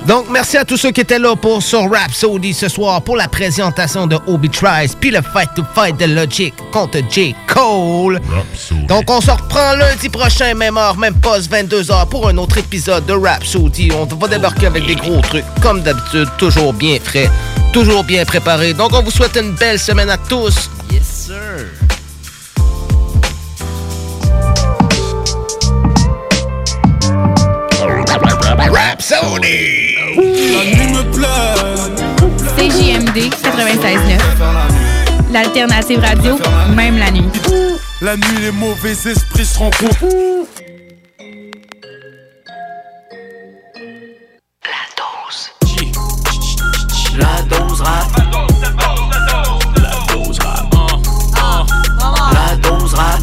Donc, merci à tous ceux qui étaient là pour sur Rhapsody ce soir pour la présentation de Obi Trice puis le Fight to Fight de Logic contre J. Cole. Rhapsody. Donc, on se reprend lundi prochain, même heure, même poste, 22h pour un autre épisode de Rhapsody. On va débarquer avec des gros trucs, comme d'habitude, toujours bien frais, toujours bien préparés. Donc, on vous souhaite une belle semaine à tous. Yes, sir. Rhapsody. CJMD 96.9. L'alternative radio, même la nuit. La nuit, les mauvais esprits se rencontrent. La dose rap. La dose rap. La dose rap.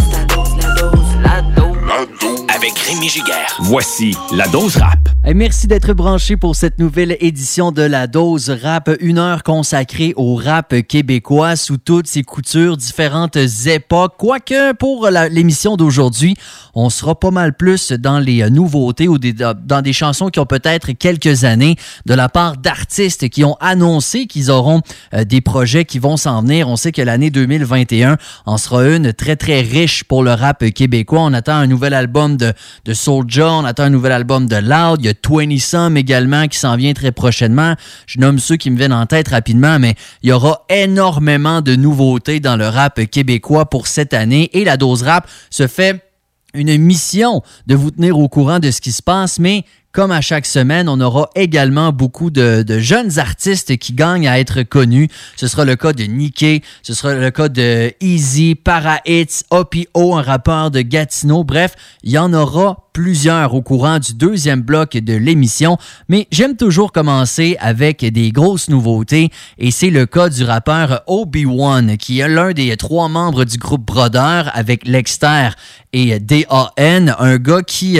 La dose. Avec Rémi Giguère. Voici la dose rap. Hey, merci d'être branché pour cette nouvelle édition de la dose rap. 1 heure consacrée au rap québécois sous toutes ses coutures, différentes époques. Quoique pour l'émission d'aujourd'hui, on sera pas mal plus dans les nouveautés ou dans des chansons qui ont peut-être quelques années de la part d'artistes qui ont annoncé qu'ils auront des projets qui vont s'en venir. On sait que l'année 2021 en sera une très très riche pour le rap québécois. On attend un nouvel album de Soulja, on attend un nouvel album de Loud. Il y a 20 Some également qui s'en vient très prochainement. Je nomme ceux qui me viennent en tête rapidement, mais il y aura énormément de nouveautés dans le rap québécois pour cette année et la dose rap se fait une mission de vous tenir au courant de ce qui se passe, mais comme à chaque semaine, on aura également beaucoup de jeunes artistes qui gagnent à être connus. Ce sera le cas de Niké, ce sera le cas de Easy, Para-Hits, OPO, un rappeur de Gatineau. Bref, il y en aura plusieurs au courant du deuxième bloc de l'émission. Mais j'aime toujours commencer avec des grosses nouveautés et c'est le cas du rappeur Obi-Wan, qui est l'un des 3 membres du groupe Brodeur avec Lexter et DAN, un gars qui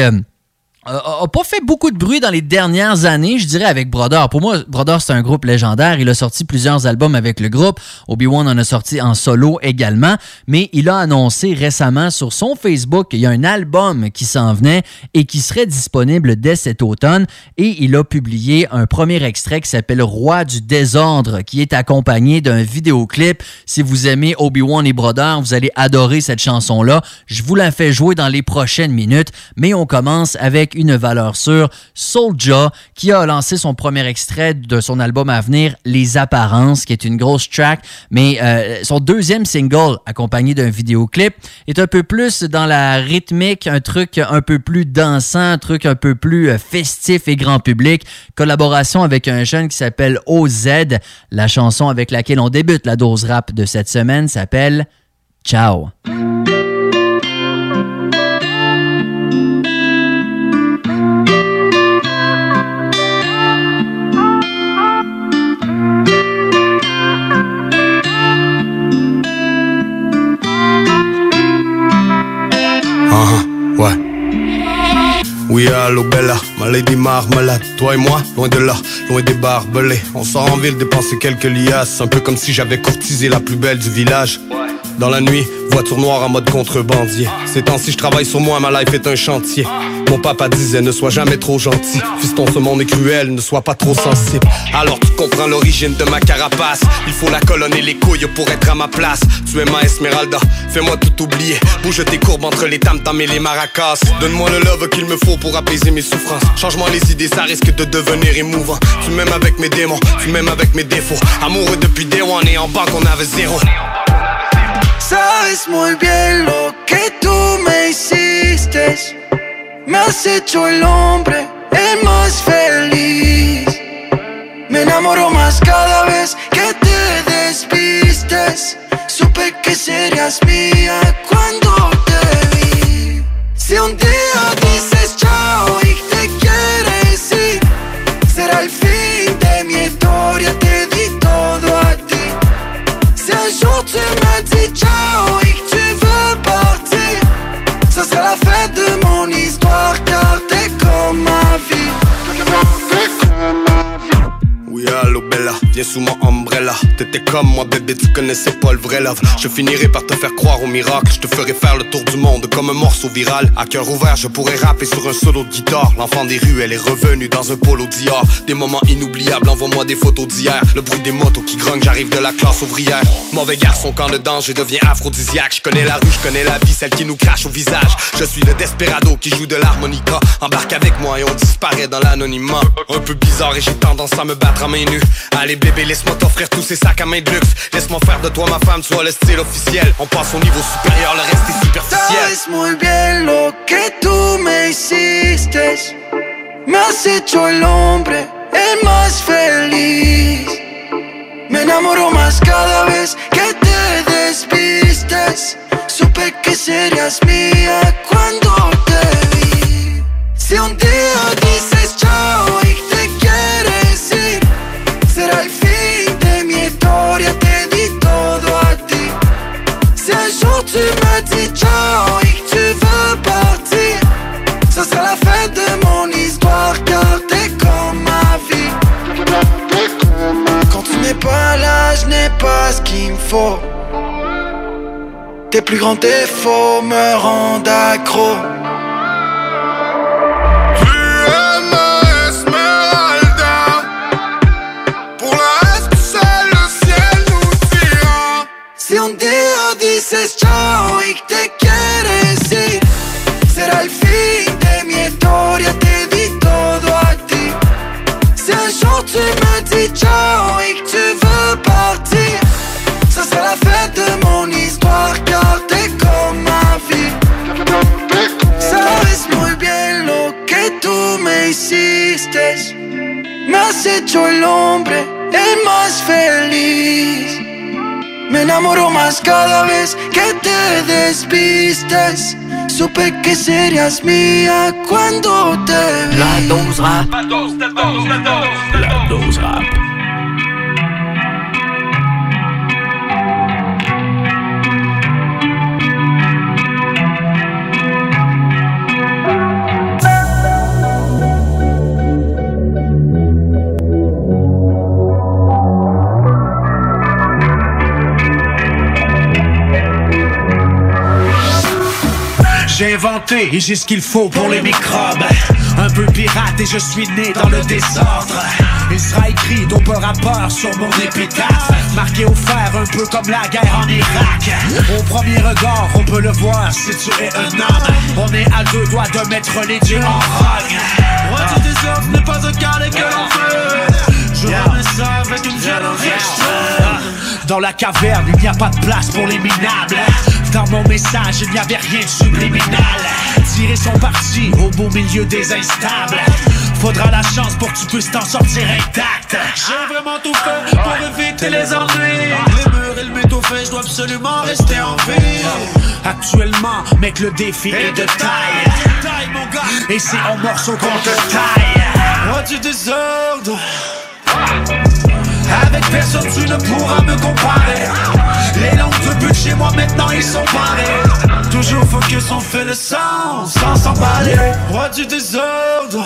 a pas fait beaucoup de bruit dans les dernières années, je dirais, avec Brodeur. Pour moi, Brodeur, c'est un groupe légendaire. Il a sorti plusieurs albums avec le groupe. Obi-Wan en a sorti en solo également. Mais il a annoncé récemment sur son Facebook qu'il y a un album qui s'en venait et qui serait disponible dès cet automne. Et il a publié un premier extrait qui s'appelle « Roi du désordre » qui est accompagné d'un vidéoclip. Si vous aimez Obi-Wan et Brodeur, vous allez adorer cette chanson-là. Je vous la fais jouer dans les prochaines minutes. Mais on commence avec une valeur sûre, Soulja, qui a lancé son premier extrait de son album à venir, Les Apparences, qui est une grosse track, mais son deuxième single, accompagné d'un vidéoclip, est un peu plus dans la rythmique, un truc un peu plus dansant, un truc un peu plus festif et grand public. Collaboration avec un jeune qui s'appelle OZ. La chanson avec laquelle on débute la dose rap de cette semaine s'appelle Ciao. Ouais. Oui, allô Bella, ma lady marmelade. Toi et moi, loin de là, loin des barbelés. On sort en ville dépenser quelques liasses. Un peu comme si j'avais courtisé la plus belle du village. Dans la nuit, voiture noire en mode contrebandier. Ces temps-ci, je travaille sur moi, ma life est un chantier. Mon papa disait, ne sois jamais trop gentil. Fiston, ce monde est cruel, ne sois pas trop sensible. Alors tu comprends l'origine de ma carapace. Il faut la colonne et les couilles pour être à ma place. Tu es ma Esmeralda, fais-moi tout oublier. Bouge tes courbes entre les tam-tams et les maracas. Donne-moi le love qu'il me faut pour apaiser mes souffrances. Change-moi les idées, ça risque de devenir émouvant. Tu m'aimes avec mes démons, tu m'aimes avec mes défauts. Amoureux depuis day one et en banque on avait zéro. Sabes muy bien lo que tú me hiciste. Me has hecho el hombre el más feliz. Me enamoro más cada vez que te desvistes. Supe que serías mía cuando te vi. Si un día dices chao y te quieres ir, será el fin de mi historia, te di todo a ti. Si un jour tu me dis ciao et que tu veux partir, ça sera la fin de mon histoire car t'es comme ma vie. Oui, allô Bella, viens sous mon umbrella. T'étais comme moi bébé, tu connaissais pas le vrai love. Je finirai par te faire croire au miracle. Je te ferai faire le tour du monde comme un morceau viral. À cœur ouvert, je pourrais rapper sur un solo de guitare. L'enfant des rues, elle est revenue dans un polo Dior. Des moments inoubliables, envoie-moi des photos d'hier. Le bruit des motos qui grognent, j'arrive de la classe ouvrière. Mauvais garçon quand le danger devient aphrodisiaque. Je connais la rue, je connais la vie, celle qui nous crache au visage. Je suis le desperado qui joue de l'harmonica. Embarque avec moi et on disparaît dans l'anonymat. Un peu bizarre et j'ai tendance à me battre à main nue. Allez bébé, laisse-moi t'offrir tous ces sacs à main de luxe. Laisse-moi faire de toi ma femme, tu as le style officiel. On passe au niveau supérieur, le reste est superficiel. Sabes muy bien lo que tú me hiciste. Me has hecho el hombre el más feliz. Me enamoro más cada vez que te desvistes. Supe que serías mía cuando te vi. Si un día dices chao y te quieres ir, será el fin de mi historia, te di todo a ti. Si un jour tu me dis ciao et que tu veux partir, ça sera la fin de mon histoire car t'es comme ma vie. Quand tu n'es pas là, je n'ai pas ce qu'il me faut. Tes plus grands défauts me rendent accro. Si un día dices chao y te quieres ir, será el fin de mi historia, te di todo a ti. Si un jour tu me dis ciao et que tu veux partir, ça sera la fin de mon histoire car t'es comme ma vie. Sabes muy bien lo que tú me hiciste. Me has hecho el hombre el más feliz. Me enamoro más cada vez que te desvistes. Supe que serías mía cuando te vi. La dose rap. La dose rap. J'ai inventé et j'ai ce qu'il faut pour les microbes. Un peu pirate et je suis né dans le désordre. Il sera écrit d'aucun rappeur sur mon épitaphe, marqué au fer un peu comme la guerre en Irak. Au premier regard on peut le voir si tu es un homme. On est à deux doigts de mettre les dieux en rogne. Roi du désordre n'est pas un carré que l'on fait. Je remets ça avec une violence extrême. Dans la caverne, il n'y a pas de place pour les minables. Dans mon message, il n'y avait rien de subliminal. Tirer son parti au beau milieu des instables. Faudra la chance pour que tu puisses t'en sortir intact. J'ai vraiment tout fait pour éviter les ennuis. Les murs et le métaux fait, je dois absolument rester en vie. Actuellement, mec, le défi est de taille. Mon gars. Et c'est en morceaux qu'on te taille. Roi du désordre. Avec personne tu ne pourras me comparer. Les langues de but chez moi maintenant ils sont parés. Toujours focus on fait le sang sans s'emballer. Roi du désordre.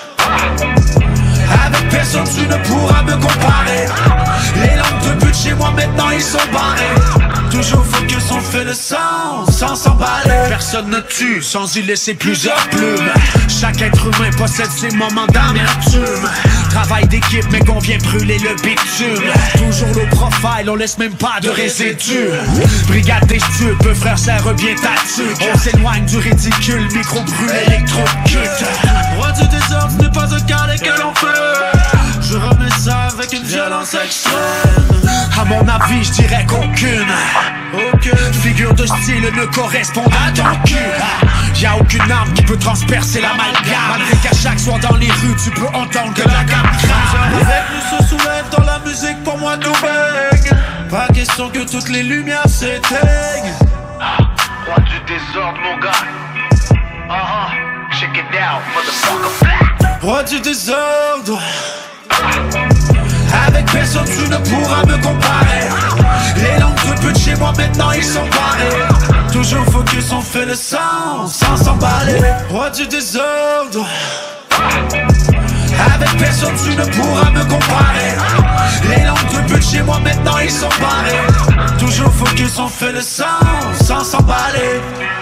Avec personne tu ne pourras me comparer. Les langues de but chez moi maintenant ils sont barrés. Toujours focus on fait le sang sans s'emballer. Personne ne tue sans y laisser plusieurs plumes. Chaque être humain possède ses moments d'amertume. Travail d'équipe mais qu'on vient brûler le bitume. Toujours low profile, on laisse même pas de résidus. Brigade des stupes, peu frère serre bien ta tuque. On s'éloigne du ridicule, micro brûle, électrocute. Roi du désordre, ce n'est pas un carré que l'on fait. Je remets ça avec une violence extrême. À mon avis, je dirais qu'aucune figure de style ne correspond à ton cul. Y'a aucune arme qui peut transpercer l'amalgame. Malgré qu'à chaque soir dans les rues, tu peux entendre que la gamme crame. Avec nous se soulève dans la musique, pour moi tout baigne. Pas question que toutes les lumières s'éteignent. Roi du désordre, mon gars. Check it out, motherfucker. Roi du désordre. Avec personne tu ne pourras me comparer. Les langues de but chez moi maintenant ils sont barrés. Toujours focus on fait le sang sans s'emballer. Roi du désordre. Avec personne tu ne pourras me comparer. Les langues de but chez moi maintenant ils sont barrés. Toujours focus, on fait le sang sans s'emballer.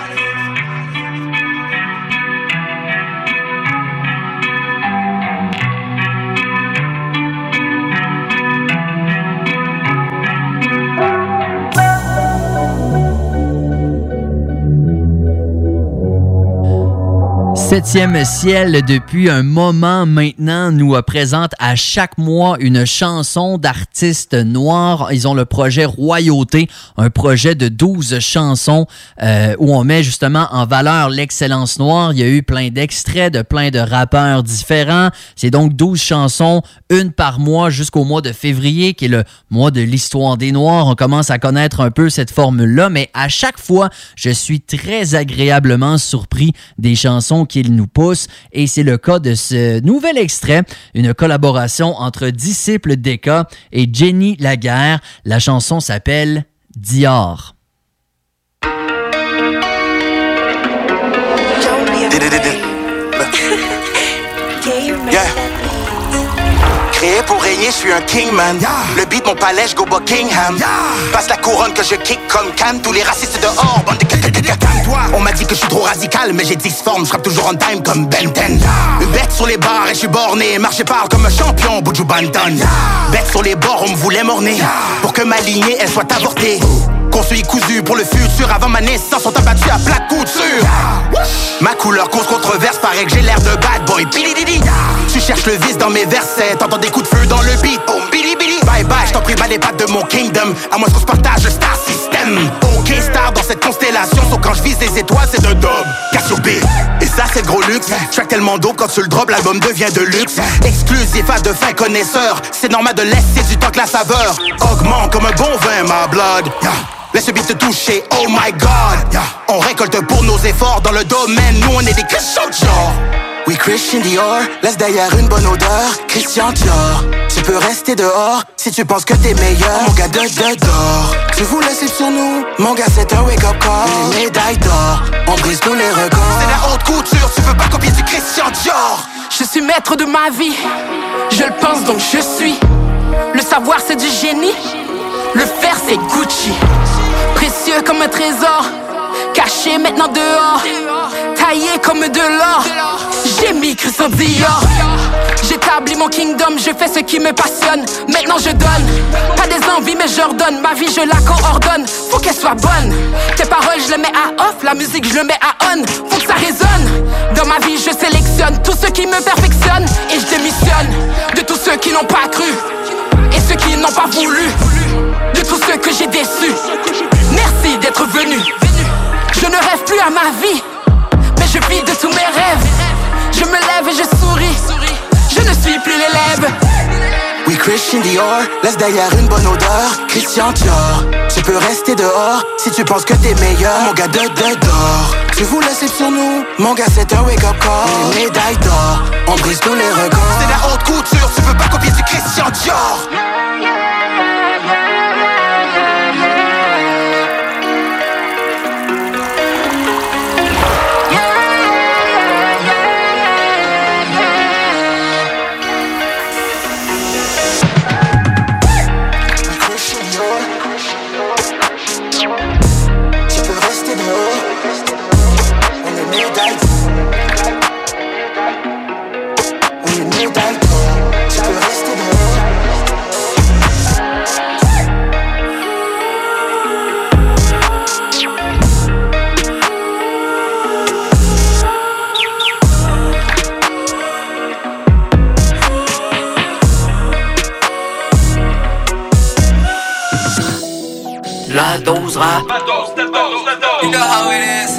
Septième ciel, depuis un moment maintenant, nous présente à chaque mois une chanson d'artistes noirs. Ils ont le projet Royauté, un projet de 12 chansons où on met justement en valeur l'excellence noire. Il y a eu plein d'extraits de plein de rappeurs différents. C'est donc 12 chansons, une par mois jusqu'au mois de février, qui est le mois de l'histoire des Noirs. On commence à connaître un peu cette formule-là, mais à chaque fois, je suis très agréablement surpris des chansons qu'ils nous poussent, et c'est le cas de ce nouvel extrait, une collaboration entre Disciple Deka et Jenny Laguerre. La chanson s'appelle Dior. Créé pour régner, je suis un kingman. Le beat, mon palais, je go Buckingham. Passe la couronne que je kick comme Cannes. Tous les racistes dehors, bande de calme-toi. On m'a dit que je suis trop radical, mais j'ai 10 formes, je frappe toujours on time comme Ben 10. Une bête sur les barres et je suis borné. Marche et parle comme un champion, Buju Banton. Bête sur les bords, on me voulait morner. Pour que ma lignée, elle soit avortée. Construit cousu pour le futur, avant ma naissance, on t'a battu à plat couture. Ma couleur cause controverse, paraît que j'ai l'air de bad boy. Billy. Tu cherches le vice dans mes versets, t'entends des coups de feu dans le beat. Oh, Billy. Bye bye, j't'en prie, bas les pattes de mon kingdom. À moins qu'on se partage le star system. Ok, star dans cette constellation, sauf quand je vise les étoiles, c'est de dub. Cassiope. Et ça, c'est le gros luxe. Track tellement d'eau, quand tu le drop, l'album devient de luxe. Exclusif à de fins connaisseurs. C'est normal de laisser du temps que la saveur augmente comme un bon vin, ma blood. Laisse le beat te toucher, oh my god. On récolte pour nos efforts dans le domaine. Nous on est des Christian Dior. Oui, Christian Dior, laisse derrière une bonne odeur. Christian Dior, tu peux rester dehors si tu penses que t'es meilleur. Mon gars d'or, tu voulais slip sur nous. Mon gars c'est un wake up call. Les médailles d'or, on brise tous les records. C'est la haute couture, tu veux pas copier du Christian Dior. Je suis maître de ma vie, je le pense donc je suis. Le savoir c'est du génie, le faire c'est Gucci. Précieux comme un trésor, caché maintenant dehors, taillé comme de l'or. J'ai mis Christian Dior. J'établis mon kingdom, je fais ce qui me passionne. Maintenant je donne, pas des envies mais j'ordonne. Ma vie je la coordonne, faut qu'elle soit bonne. Tes paroles je les mets à off, la musique je le mets à on. Faut que ça résonne. Dans ma vie je sélectionne tous ceux qui me perfectionnent. Et je démissionne de tous ceux qui n'ont pas cru et ceux qui n'ont pas voulu, de tous ceux que j'ai déçus. Merci d'être venu. Je ne rêve plus à ma vie, mais je vis de tous mes rêves. Je me lève et je souris, je ne suis plus l'élève. Oui, Christian Dior, laisse derrière une bonne odeur. Christian Dior, tu peux rester dehors si tu penses que t'es meilleur. Mon gars d'or, tu voulais slip sur nous. Mon gars c'est un wake up call. Les médailles d'or, on brise tous les records. C'est la haute couture, tu veux pas copier du Christian Dior. La dose rap. You know how it is.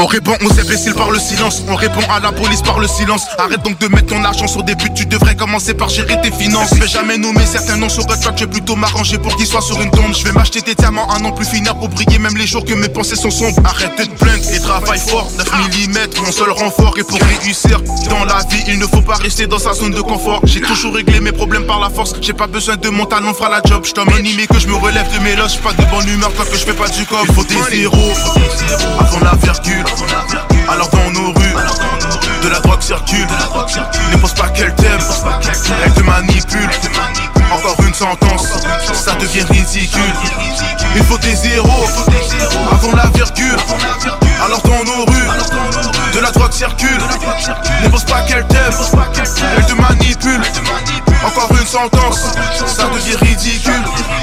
On répond aux imbéciles par le silence. On répond à la police par le silence. Arrête donc de mettre ton argent sur des buts. Tu devrais commencer par gérer tes finances. Je vais jamais nommer certains noms sur un track. Je vais plutôt m'arranger pour qu'ils soient sur une tombe. Je vais m'acheter des diamants à non plus finir pour briller même les jours que mes pensées sont sombres. Arrête de te plaindre et travaille fort. 9 mm, mon seul renfort. Et pour réussir dans la vie, il ne faut pas rester dans sa zone de confort. J'ai toujours réglé mes problèmes par la force. J'ai pas besoin de mon talent, fera la job. J't'en animé que je me relève de mes loges. J'suis pas de bonne humeur tant que je fais pas du cob. Il faut des zéros avant la virgule. Alors dans nos rues, de la drogue circule. Ne pense pas qu'elle t'aime, elle te manipule. Encore une sentence, ça devient ridicule. Il faut des zéros avant la virgule. Alors dans nos rues, de la drogue circule. Ne pense pas qu'elle t'aime, elle te manipule. Encore une sentence, ça devient ridicule.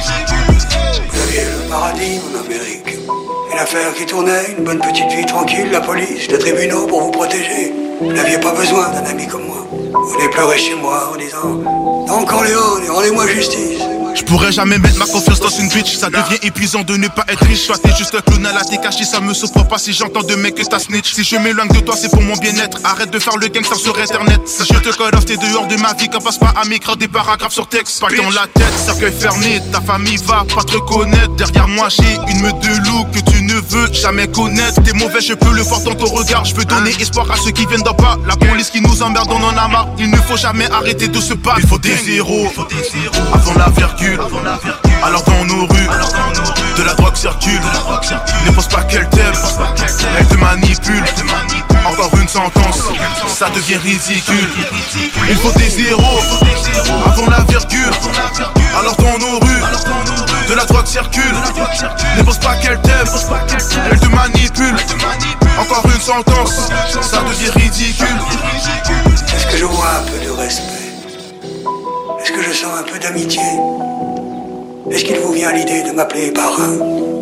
Vous aviez le paradis en Amérique. Une affaire qui tournait, une bonne petite vie tranquille, la police, les tribunaux pour vous protéger. Vous n'aviez pas besoin d'un ami comme moi. Vous venez pleurer chez moi en disant Don Corleone, rendez-moi justice. Je pourrais jamais mettre ma confiance dans une bitch. Ça devient épuisant de ne pas être riche. Soit t'es juste un clown à la tête cachée. Ça me surprend pas si j'entends de mecs que t'as snitch. Si je m'éloigne de toi c'est pour mon bien-être. Arrête de faire le gangster sur internet. Si je te call off t'es dehors de ma vie. Quand passe pas à m'écrire des paragraphes sur texte. Pas dans la tête, cercueil fermé. Ta famille va pas te reconnaître. Derrière moi j'ai une meute de loup que tu ne veux jamais connaître. T'es mauvais, je peux le voir dans ton regard. Je veux donner espoir à ceux qui viennent d'en bas. La police qui nous emmerde, on en a marre. Il ne faut jamais arrêter de se battre. Il faut des zéros avant la virgule. Alors dans nos rues, de la drogue circule. Ne pense pas qu'elle t'aime, elle te manipule. Encore une sentence, ça devient ridicule. Il faut des zéros avant la virgule. Alors dans nos rues, de la drogue circule. Ne pense pas qu'elle t'aime, elle te manipule. Encore une sentence, ça devient ridicule. Est-ce que je vois un peu de respect? Est-ce que je sens un peu d'amitié? Est-ce qu'il vous vient l'idée de m'appeler parrain?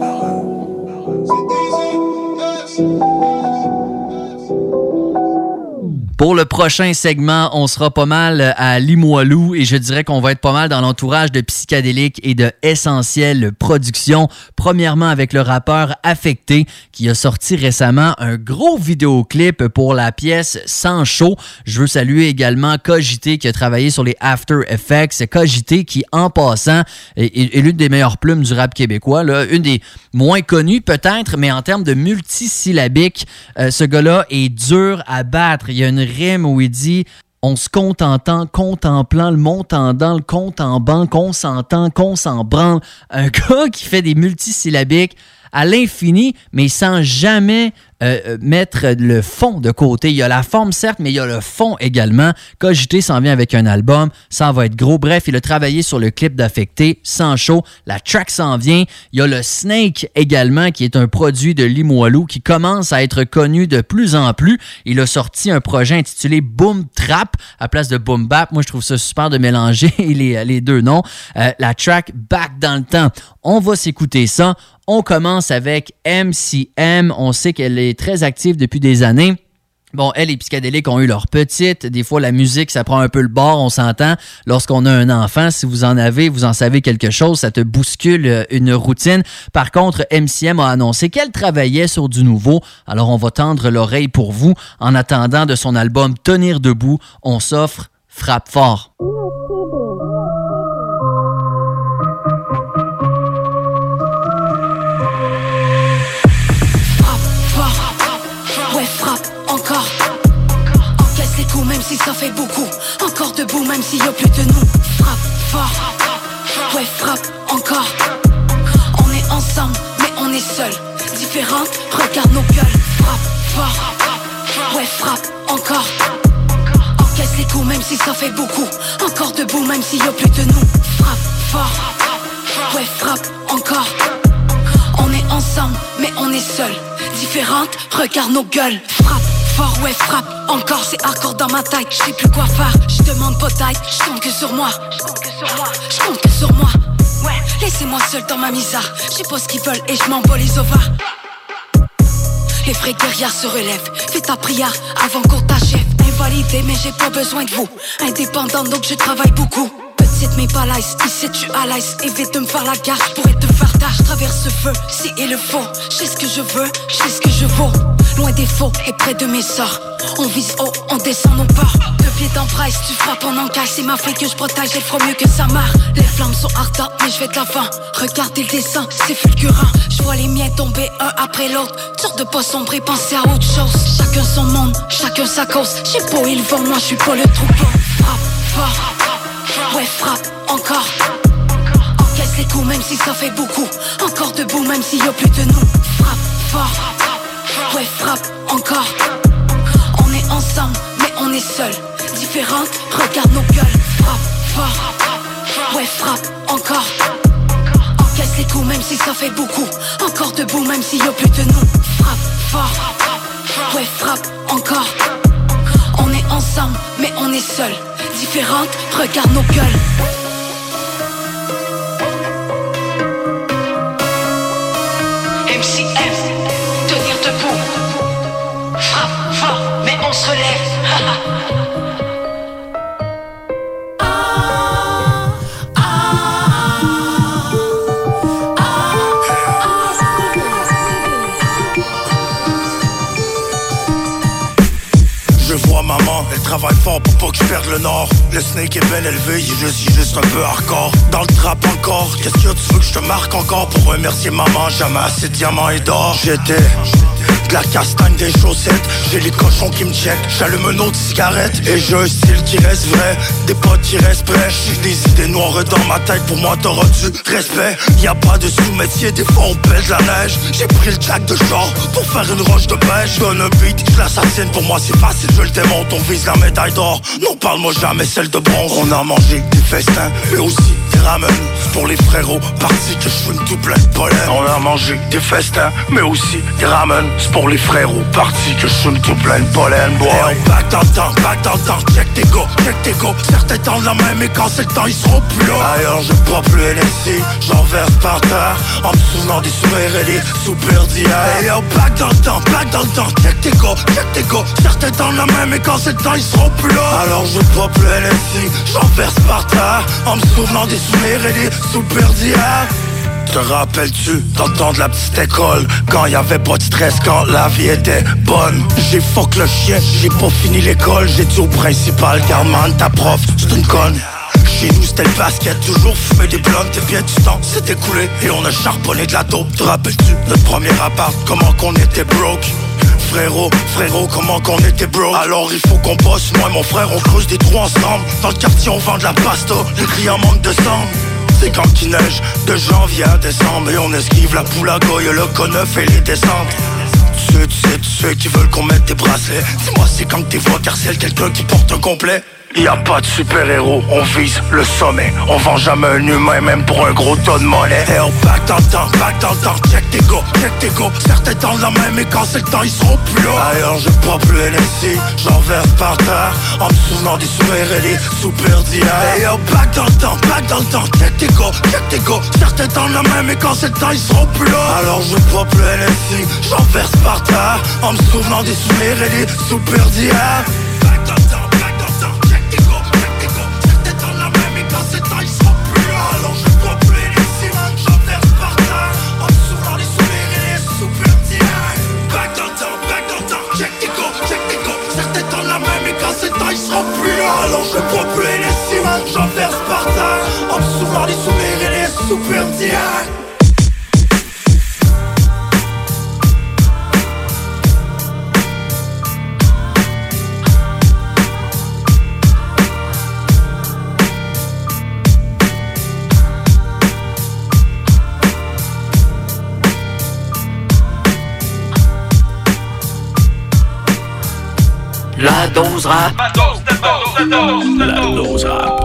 Pour le prochain segment, on sera pas mal à Limoilou et je dirais qu'on va être pas mal dans l'entourage de Psychédélique et de Essentiel Productions. Premièrement avec le rappeur Affecté qui a sorti récemment un gros vidéoclip pour la pièce Sans chaud. Je veux saluer également Cogité qui a travaillé sur les After Effects. Cogité qui, en passant, est l'une des meilleures plumes du rap québécois. Là. Une des moins connues peut-être, mais en termes de multisyllabique, ce gars-là est dur à battre. Il y a une rime où il dit « On se contentant, contemplant le montendant, le compte en banque, on s'entend, qu'on s'en branle. » Un gars qui fait des multisyllabiques à l'infini, mais sans jamais mettre le fond de côté. Il y a la forme, certes, mais il y a le fond également. Cogité s'en vient avec un album, ça va être gros. Bref, il a travaillé sur le clip d'Affecté, Sans chaud. La track s'en vient. Il y a le Snake également, qui est un produit de Limoilou, qui commence à être connu de plus en plus. Il a sorti un projet intitulé Boom Trap, à place de Boom Bap. Moi, je trouve ça super de mélanger les deux noms. La track Back dans le temps. On va s'écouter ça. On commence avec MCM. On sait qu'elle est très active depuis des années. Bon, elle et Psychédélique ont eu leur petite. Des fois, la musique, ça prend un peu le bord, on s'entend. Lorsqu'on a un enfant, si vous en avez, vous en savez quelque chose, ça te bouscule une routine. Par contre, MCM a annoncé qu'elle travaillait sur du nouveau. Alors, on va tendre l'oreille pour vous. En attendant de son album Tenir debout, on s'offre Frappe fort. Même si ça fait beaucoup, encore debout même s'il y a plus de nous. Frappe fort, ouais frappe encore. On est ensemble mais on est seul. Différentes, regarde nos gueules. Frappe fort, ouais frappe encore. Encaisse les coups même si ça fait beaucoup. Encore debout même s'il y a plus de nous. Frappe fort, ouais frappe encore. On est ensemble mais on est seul. Différentes, regarde nos gueules. Frappe fort, ouais frappe encore, c'est hardcore dans ma tête. Je sais plus quoi faire, je demande pas d'aide. Je compte que sur moi, je compte que sur moi. Ouais, laissez-moi seul dans ma misère. Je sais pas ce qu'ils veulent et je m'en bats les ovaires. Les vrais guerrières se relèvent. Fais ta prière avant qu'on t'achève. Invalidé mais j'ai pas besoin de vous. Indépendante donc je travaille beaucoup. Petite mais pas l'aise, ici tu à l'aise. Évite de me faire la guerre, je pourrais te faire tard. Je traverse ce feu, si et le faux. Je sais ce que je veux, je sais ce que je vaux. loin des faux et près de mes sorts. On vise haut, on descend nos ports. De pied en presse, tu frappes en encaisse. C'est ma fille que je protège, elle fera mieux que sa mère. Les flammes sont ardentes, mais je vais de l'avant. Regardez le dessin, c'est fulgurant. Je vois les miens tomber un après l'autre. Dur de pas sombrer, penser à autre chose. Chacun son monde, chacun sa cause. J'ai beau, ils vont, moi je suis pas le troupeau. Frappe fort, ouais frappe encore. Encaisse les coups même si ça fait beaucoup. Encore debout même s'il y a plus de nous. Frappe fort, ouais frappe encore. On est ensemble mais on est seul. Différentes, regarde nos gueules. Frappe fort, ouais frappe encore. Encaisse les coups même si ça fait beaucoup. Encore debout même s'il y a plus de nous. Frappe fort, ouais frappe encore. On est ensemble mais on est seul. Différentes, regarde nos gueules. MCM, tenir debout. Frappe fort, mais on se lève. Je vois maman, elle travaille fort pour pas que je perde le nord. Le snake est bien élevé, il est juste un peu hardcore. Dans le trap encore, qu'est-ce que tu veux que je te marque encore? Pour remercier maman, jamais assez de diamants et d'or. J'étais de la castagne des chaussettes, j'ai les cochons qui me checkent. J'allume une autre cigarette et j'ai un style qui reste vrai. Des potes qui restent prêts, j'ai des idées noires dans ma tête. Pour moi t'auras du respect, y'a pas de sous-métier, des fois on pèse la neige. J'ai pris le jack de char pour faire une roche de pêche. Donne un beat, je l'assassine, pour moi c'est facile, je le démonte. On vise la médaille d'or, non parle-moi jamais celle de bronze. On a mangé des festins, mais aussi des ramen. C'est pour les frérots, partis que je fume tout plein de pollen. On a mangé des festins, mais aussi des ramen. C'est pour les frérots, partis que je fume tout plein de pollen, boy. Et on back dans le temps, check tes go. Certains tendent la main, mais quand c'est le temps, ils seront plus là. Ailleurs, je bois plus NSC, j'en verse par terre. En me souvenant des souvenirs et des soupirs d'hier. Et on back dans le temps, check tes go. Certains tendent la main, mais quand c'est le temps, ils seront plus là. Alors je bois plus NSC, j'en verse par terre. En me souvenant des souvenirs et des soupirs d'hier. Te rappelles-tu d'entendre la petite école? Quand y'avait pas de stress, quand la vie était bonne. J'ai fuck le chien, j'ai pas fini l'école. J'ai dit au principal, garde-man, ta prof, c'est une conne. Chez nous c'était le basket, toujours fumé des blondes. Et bien du temps s'est écoulé et on a charbonné de la dope. Te rappelles-tu notre premier appart, comment qu'on était broke? Frérot, comment qu'on était broke? Alors il faut qu'on bosse, moi et mon frère on creuse des trous ensemble. Dans le quartier on vend de la pasta, les clients manquent de sang. C'est quand qu'il neige, de janvier à décembre. Et on esquive la poulagoye, le Conneuf et les descentes. Tu sais, ceux qui veulent qu'on mette des bracelets. Dis-moi c'est quand que t'es vois carcel quelqu'un qui porte un complet. Y'a pas de super-héros, on vise le sommet. On vend jamais un humain, même pour un gros tas de monnaie. Et on back dans le temps, check tes go. Certains tendent la main, mais quand c'est le temps, ils seront plus là. Ailleurs, je bois plus NSC, j'en verse par terre. En me souvenant des souvenirs et des soupirs d'hier. Et on back dans le temps, check tes go. Certains tendent la main, mais quand c'est le temps, ils seront plus là. Alors je bois plus NSC, j'en verse par terre. En me souvenant des souvenirs et des soupirs d'hier. Alors je bois plus NSC, j'en verse par terre. En me souvenant des souvenirs et des soupirs d'hier. La dose rap. La dose rap.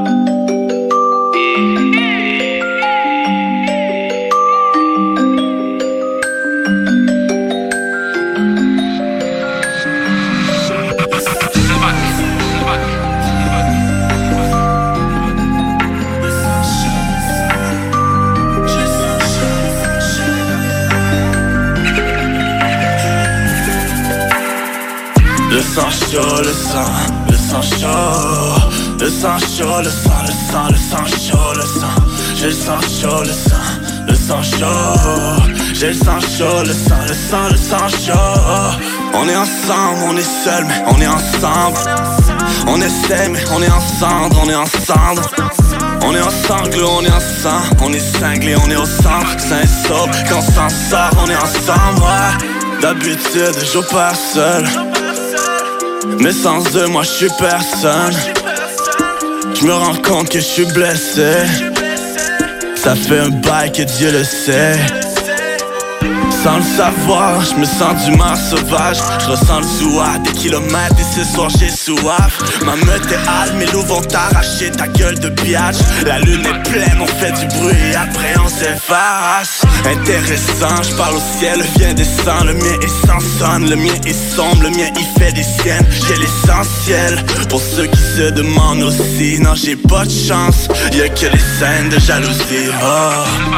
Le sang chaud, le sang chaud. Le sang chaud, le sang chaud, le sang. J'ai le sang chaud, le sang. le sang chaud. J'ai le sang chaud, le sang chaud. On est ensemble, on est seul, mais on est ensemble. On essaie, mais on est ensemble, on est ensemble. On est ensemble, on est ensemble. On est cinglé, on est au centre. Saint et sobre, quand on s'en sort, on est ensemble, ouais. D'habitude, je joue pas seul. Mais sans eux, moi je suis personne. Je me rends compte que je suis blessé. Ça fait un bail que Dieu le sait. Sans le savoir, je me sens d'humeur sauvage. Je ressens le zouah des kilomètres et ce soir j'ai soif. Ma meute est hâle, mes loups vont t'arracher ta gueule de biatch. La lune est pleine, on fait du bruit et après on s'efface. Intéressant, je parle au ciel, le vient descend. Le mien est sans sonne, le mien est sombre, le mien il fait des siennes. J'ai l'essentiel, pour ceux qui se demandent aussi. Non j'ai pas de chance, y'a que les scènes de jalousie, oh.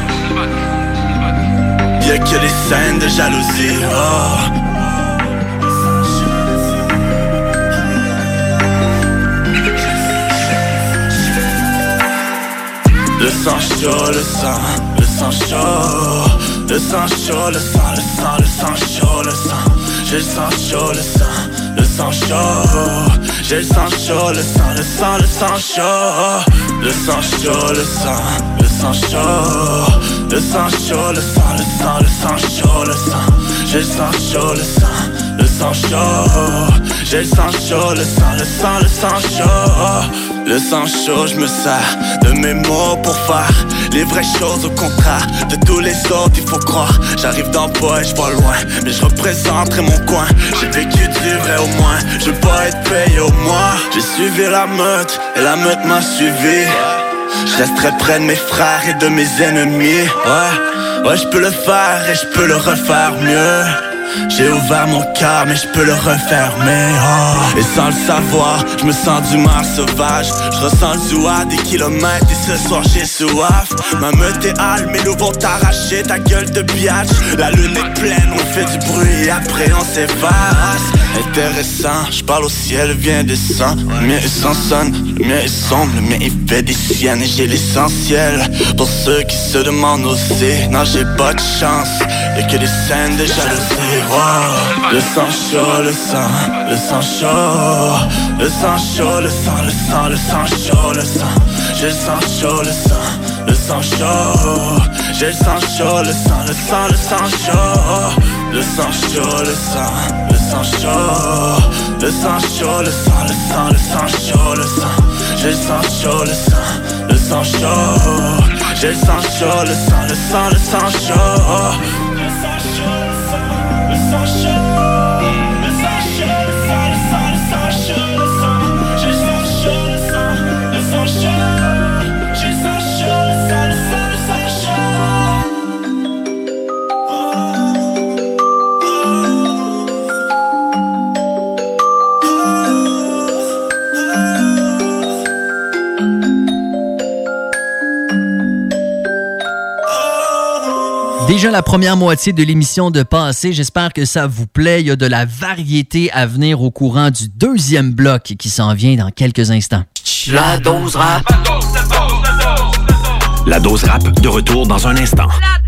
Y'a que les scènes de jalousie, oh. Le sang chaud, le sang chaud. Le sang chaud, le sang chaud, le sang. J'ai le sang chaud, le sang chaud. J'ai le sang chaud, le sang chaud. Le sang chaud, le sang chaud. Le sang chaud, le sang chaud, le sang. J'ai le sang chaud, le sang chaud. J'ai le sang chaud, le sang chaud. Le sang chaud, je me sers de mes mots pour faire les vraies choses au contraire de tous les autres, il faut croire. J'arrive d'en bas et je vois loin, mais je représenterai mon coin. J'ai vécu du vrai au moins, je veux pas être payé au mois. J'ai suivi la meute et la meute m'a suivi. Je resterai près de mes frères et de mes ennemis. Ouais, je peux le faire et je peux le refaire mieux. J'ai ouvert mon cœur mais je peux le refermer, oh. Et sans le savoir, je me sens d'humeur sauvage. Je ressens le zouah des kilomètres et ce soir j'ai soif. Ma meute est hâle, mes loups vont t'arracher ta gueule de biatch. La lune est pleine, on fait du bruit et après on s'efface. Intéressant, je parle au ciel, vient descend. Le mien est sans sonne, le mien est sombre, le mien il fait des siennes. Et j'ai l'essentiel, pour ceux qui se demandent aussi. Non j'ai pas de chance, y'a que des scènes de jalousie. Wow. Le sang chaud, le sang chaud. Le sang chaud, le sang chaud, le sang. J'ai le sang chaud, le sang chaud. J'ai le sang chaud, le sang chaud. Le sang chaud, le sang chaud. Le sang chaud, le sang chaud, le sang. J'ai le sang chaud, le sang chaud. J'ai le sang chaud, le sang chaud. Déjà la première moitié de l'émission de passé, j'espère que ça vous plaît. Il y a de la variété à venir au courant du deuxième bloc qui s'en vient dans quelques instants. La dose rap. La dose rap de retour dans un instant.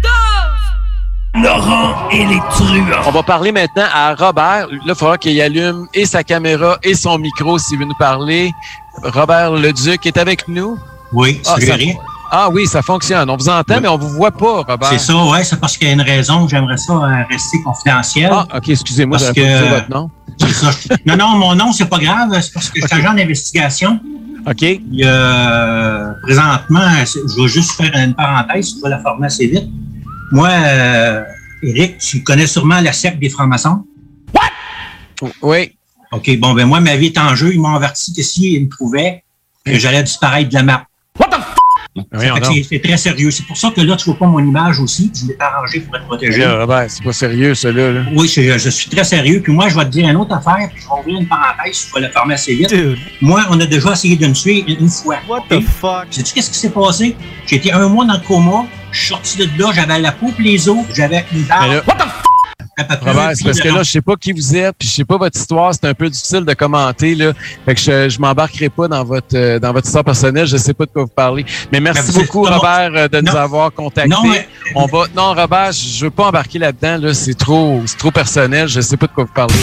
Laurent et les truands. On va parler maintenant à Robert. Là, il faudra qu'il allume et sa caméra et son micro s'il veut nous parler. Robert Leduc est avec nous. Oui, c'est Ah oui, ça fonctionne. On vous entend, oui, mais on vous voit pas, Robert. C'est ça, oui. C'est parce qu'il y a une raison. J'aimerais ça rester confidentiel. Ah, OK, excusez-moi, j'avais pas dit votre nom. C'est ça. Non, mon nom, c'est pas grave. C'est parce que je suis agent d'investigation. OK. Présentement, je vais juste faire une parenthèse. Tu vas la former assez vite. Moi, Éric, tu connais sûrement la secte des francs-maçons? What? Oui. OK, bon, ben moi, ma vie est en jeu. Ils m'ont averti que s'ils me trouvaient, que j'allais disparaître de la map. What the f***? C'est très sérieux. C'est pour ça que là, tu vois pas mon image aussi. Je l'ai arrangé pour être protégé. Robert, c'est pas sérieux, ça, là. Oui, je suis très sérieux. Puis moi, je vais te dire une autre affaire. Puis je vais ouvrir une parenthèse. Tu vas la fermer assez vite. Dude. Moi, on a déjà essayé de me tuer une fois. What the fuck? Sais-tu qu'est-ce qui s'est passé? J'ai été 1 mois dans le coma. Je suis sorti de là. J'avais la peau et les os. J'avais une barbe. What the f***? Robert, c'est parce que là, je sais pas qui vous êtes, puis je sais pas votre histoire, c'est un peu difficile de commenter, là. Fait que je m'embarquerai pas dans votre histoire personnelle, je sais pas de quoi vous parlez. Mais merci beaucoup, Robert, de nous avoir contactés. Non, Robert, je veux pas embarquer là-dedans, là, c'est trop personnel, je sais pas de quoi vous parlez.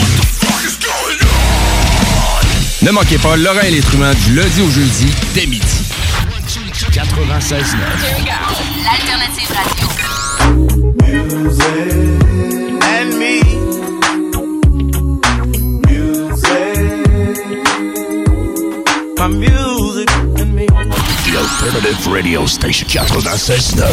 Ne manquez pas Laurent et les Truands du lundi au jeudi, dès midi. 96.9. L'alternative radio. Music and me. Music. My music and me. The Alternative Radio Station 96.9.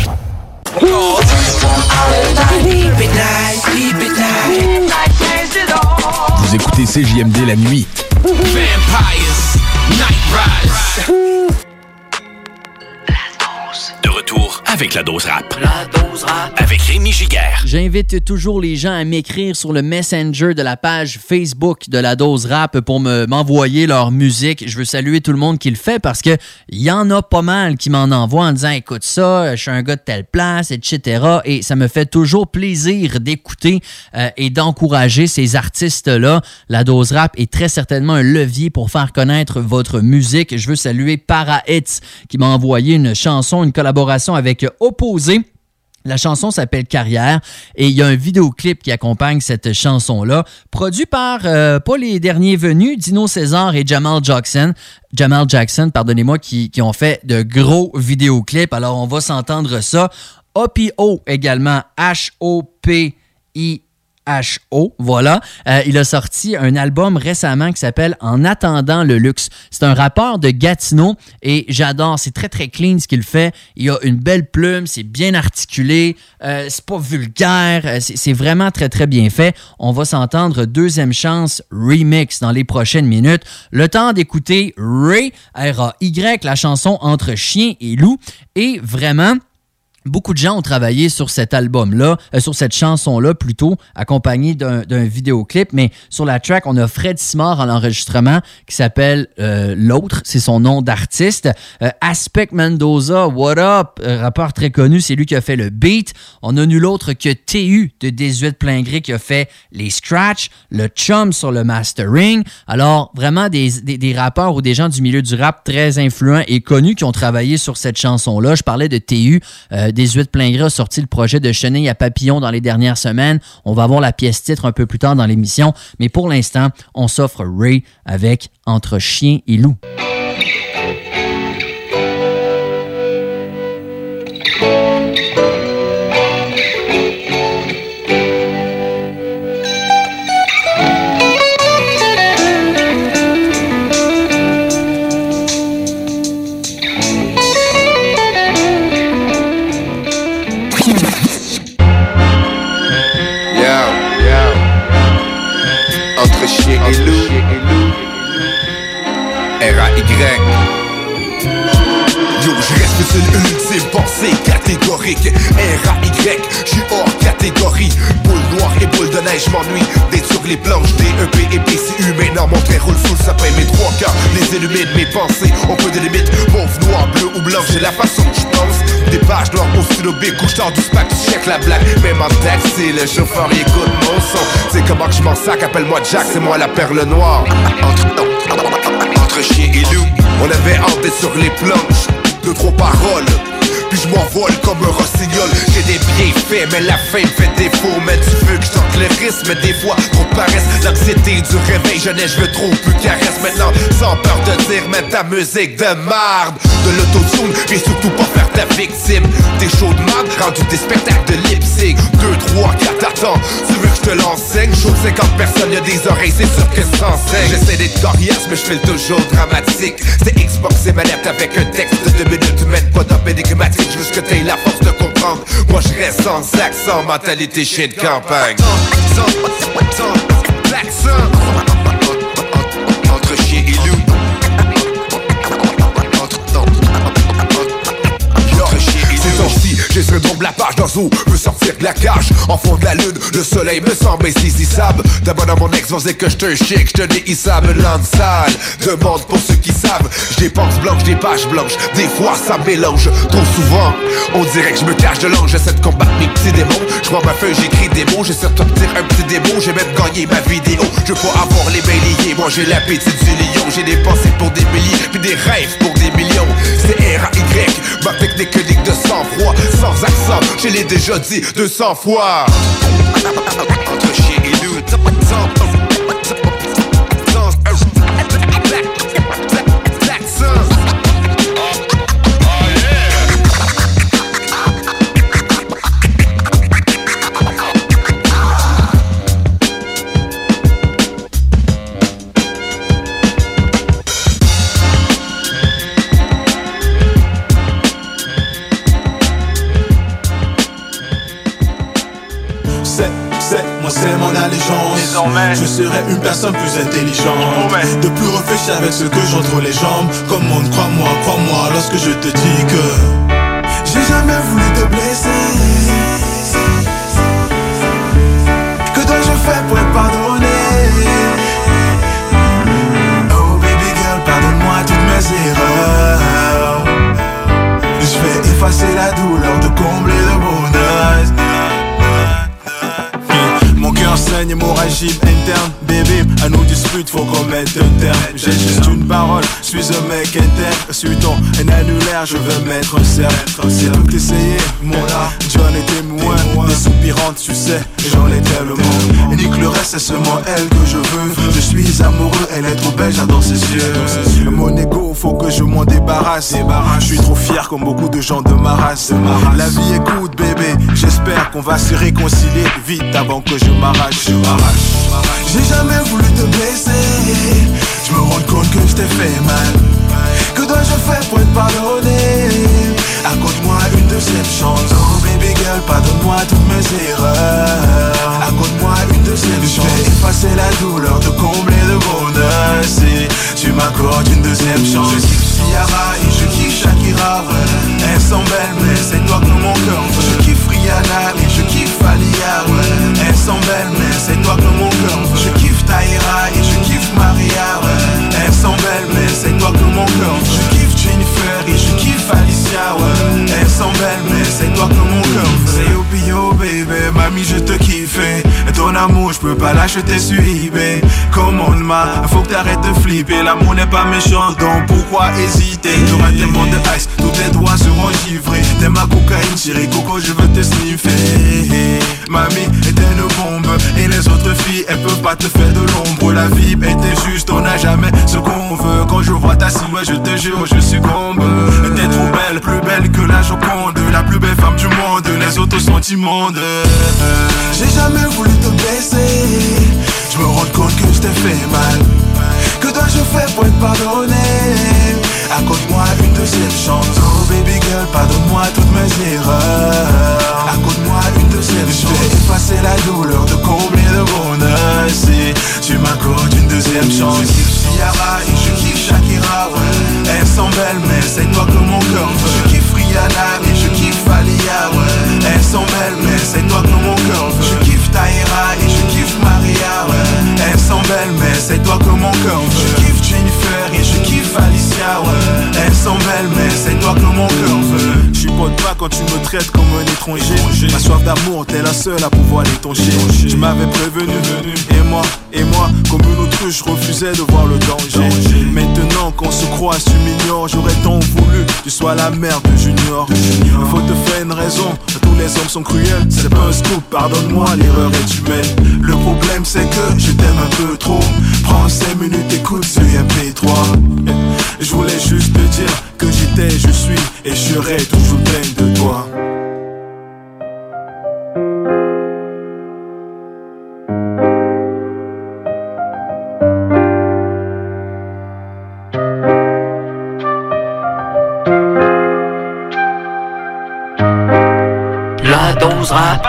Vous écoutez CJMD la nuit. Vampires, Night Rise. De retour avec la dose rap. La dose rap. Avec Rémi Giguère. J'invite toujours les gens à m'écrire sur le Messenger de la page Facebook de la dose rap pour m'envoyer leur musique. Je veux saluer tout le monde qui le fait parce que il y en a pas mal qui m'en envoient en disant « Écoute ça, je suis un gars de telle place, etc. » Et ça me fait toujours plaisir d'écouter et d'encourager ces artistes-là. La dose rap est très certainement un levier pour faire connaître votre musique. Je veux saluer Para Hits qui m'a envoyé une chanson, une collaboration avec Opposé. La chanson s'appelle Carrière et il y a un vidéoclip qui accompagne cette chanson-là, produit par pas les derniers venus, Dino César et Jamal Jackson, pardonnez-moi, qui ont fait de gros vidéoclips. Alors on va s'entendre ça. OPO également, H-O-P-I-H-O, voilà. Il a sorti un album récemment qui s'appelle En attendant le luxe. C'est un rappeur de Gatineau et j'adore. C'est très, très clean ce qu'il fait. Il a une belle plume, c'est bien articulé, c'est pas vulgaire, c'est vraiment très, très bien fait. On va s'entendre Deuxième Chance Remix dans les prochaines minutes. Le temps d'écouter Ray, R-A-Y, la chanson Entre chien et loup. Et vraiment... beaucoup de gens ont travaillé sur cet album-là, sur cette chanson-là plutôt, accompagnée d'un vidéoclip, mais sur la track, on a Fred Simard en enregistrement qui s'appelle L'Autre, c'est son nom d'artiste. Aspect Mendoza, What Up, rappeur très connu, c'est lui qui a fait le beat. On a nul autre que TU de 18 plein gré qui a fait les scratchs, le chum sur le mastering. Alors, vraiment des rappeurs ou des gens du milieu du rap très influents et connus qui ont travaillé sur cette chanson-là. Je parlais de TU, 18 plein gré a sorti le projet de Chenille à Papillon dans les dernières semaines. On va avoir la pièce titre un peu plus tard dans l'émission. Mais pour l'instant, on s'offre Ray avec Entre chien et loup. Chien et loup, R-A-Y. Yo, je reste sur une ultime pensée catégorique. R-A-Y, je suis hors catégorie. Boule noire et boule de neige, m'ennuie d'être sur les planches D-E-P et PCU. Maintenant mon trait roule sous le sapin. Mes trois quarts, les illumine mes pensées. On peut de limite, mauve, noir, bleu ou blanc. J'ai la façon que je pense. Des pages noires au stylo B, couche tard du SPAC, tu check la blague. Même en taxi, le chauffeur il écoute mon son. C'est comment que je m'en sac, appelle-moi Jack, c'est moi la perle noire. Entre chien et loup, on avait hâte d'être sur les planches. Deux, trois paroles, puis je m'envole comme un rossignol. J'ai des bienfaits, mais la fin me fait défaut. Mais tu veux que je tente le risque, mais des fois trop de paresse. L'anxiété du réveil, jeunesse, je veux trop plus caresse. Maintenant, sans peur de dire, mets ta musique de marde. De l'autotune, mais surtout pas faire ta victime. T'es chaud de marde, rendu des spectacles de lip-sync. 2, 3, 4, attends, tu veux que je te l'enseigne? Chaud de 50 personnes, y'a des oreilles, c'est sûr que ça enseigne. J'essaie d'être coriace, mais je fais toujours dramatique. C'est Xbox et manette avec un texte de 2 minutes. Mène pas dans pédigmatique, juste que t'aies la force de comprendre. Moi je reste sans accent, mentalité chien de campagne. L'accent entre chien et loup. Entre chien et loup. J'essaie de la page dans où veut sortir de la cage. En fond de la lune, le soleil me semble insaisissable. D'abord dans mon ex, faisait que je te chic, je te dis ça me lance sale. Demande pour ceux qui savent, je dépense blanche, des pages blanches. Des fois ça mélange, trop souvent on dirait que je me cache de l'ange. J'essaie de combattre mes petits démons. Je prends ma feuille, j'écris des mots. J'essaie de sortir un petit démon. J'ai même gagné ma vidéo. Je veux pas avoir les mains liées. Moi j'ai l'appétit du lion. J'ai des pensées pour des milliers, puis des rêves pour des millions. C'est R-A-Y, ma technique unique de sang-froid. Sans accent, je l'ai déjà dit 200 fois. Entre chien et loup, c'est mon allégeance. Je serai une personne plus intelligente, de plus réfléchir avec ce que j'entre les jambes. Comme monde, crois-moi lorsque je te dis que j'ai jamais voulu te blesser. Que dois-je faire pour être pardonné? Oh baby girl, pardonne-moi toutes mes erreurs. Je vais effacer la douleur, te combler le bonheur. Mon cœur saigne, hémorragie interne. Baby, à nos disputes, faut qu'on mette un terme. J'ai juste une parole, suis un mec interne. Suis-on un annulaire, je veux mettre un cercle. C'est tout essayer, mon là, John est témoin. Des soupirantes, tu sais, j'en ai tellement. Et nique le reste, c'est seulement elle que je veux. Je suis amoureux, elle est trop belle, j'adore ses yeux. Mon ego, faut que je m'en débarrasse. Je suis trop fier comme beaucoup de gens de ma race. La vie écoute, bébé, j'espère qu'on va se réconcilier vite avant que je m'arrache. J'ai jamais voulu te blesser. Je me rends compte que je t'ai fait mal. Que dois-je faire pour être pardonné? Accorde-moi une deuxième chance. Oh baby girl, pardonne-moi toutes mes erreurs. Accorde-moi une deuxième chance. Je vais effacer la douleur, te combler le bonheur. Si tu m'accordes une deuxième chance. Je kiffe Ciara et je kiffe Shakira, ouais. Elles sont belles mais c'est toi que mon cœur veut. Je kiffe Rihanna et je kiffe Alia, ouais. Elles sont belles mais c'est toi que mon cœur veut. Je kiffe Taïra et je kiffe Maria, ouais. Elles sont belles mais c'est toi que mon cœur veut. Je kiffe Jennifer et je kiffe Alicia, ouais. Elles sont belles mais c'est toi que mon cœur veut. C'est yo baby, mamie je te kiffe. Et ton amour je peux pas l'acheter sur eBay. Commande ma, faut que t'arrêtes de flipper. L'amour n'est pas méchant donc pourquoi hésiter? T'auras tellement de ice, tous tes doigts seront givrés. T'es ma cocaïne chérie, coco je veux te sniffer. Mamie est une bombe et les autres filles elles peuvent pas te faire de l'ombre. La vie était juste, on n'a jamais ce qu'on veut. Quand je vois ta silhouette je te jure je succombe. T'es trop belle, plus belle que la Joconde. La plus belle femme du monde, les autres sont immondes. J'ai jamais voulu te blesser. Je me rends compte que je t'ai fait mal. Que dois-je faire pour être pardonné? Accorde-moi une deuxième chance. Oh baby girl, pardonne-moi toutes mes erreurs. Accorde-moi une deuxième chance. Je vais effacer la douleur, te combler le bonheur. Si tu m'accordes une deuxième chance. Je kiffe Ciara et je kiffe Shakira, ouais. Elles sont belles mais c'est toi que mon cœur veut. Je kiffe Rihanna et je kiffe Alia, ouais. Elles sont belles mais c'est toi que mon cœur veut. Je kiffe Taïra et je kiffe Maria, ouais. Elles sont belles mais c'est toi que mon cœur veut. Je kiffe Jennifer et je kiffe Alicia, ouais. Elles sont belles mais c'est toi que mon cœur veut. Je supporte pas quand tu me traites comme un étranger. Ma soif d'amour, t'es la seule à pouvoir l'étancher. Tu m'avais prévenu, et moi, comme une autruche, je refusais de voir le danger. Maintenant qu'on se croise, tu m'ignores. J'aurais tant voulu, tu sois la mère de Junior. Faut te faire une raison, tous les hommes sont cruels. C'est pas un scoop, pardonne-moi, l'erreur est humaine. Le problème c'est que je t'aime un peu trop. Prends 5 minutes, écoute ce MP3. Je voulais juste te dire que j'étais, je suis et je serai toujours plein de toi. La dose rap.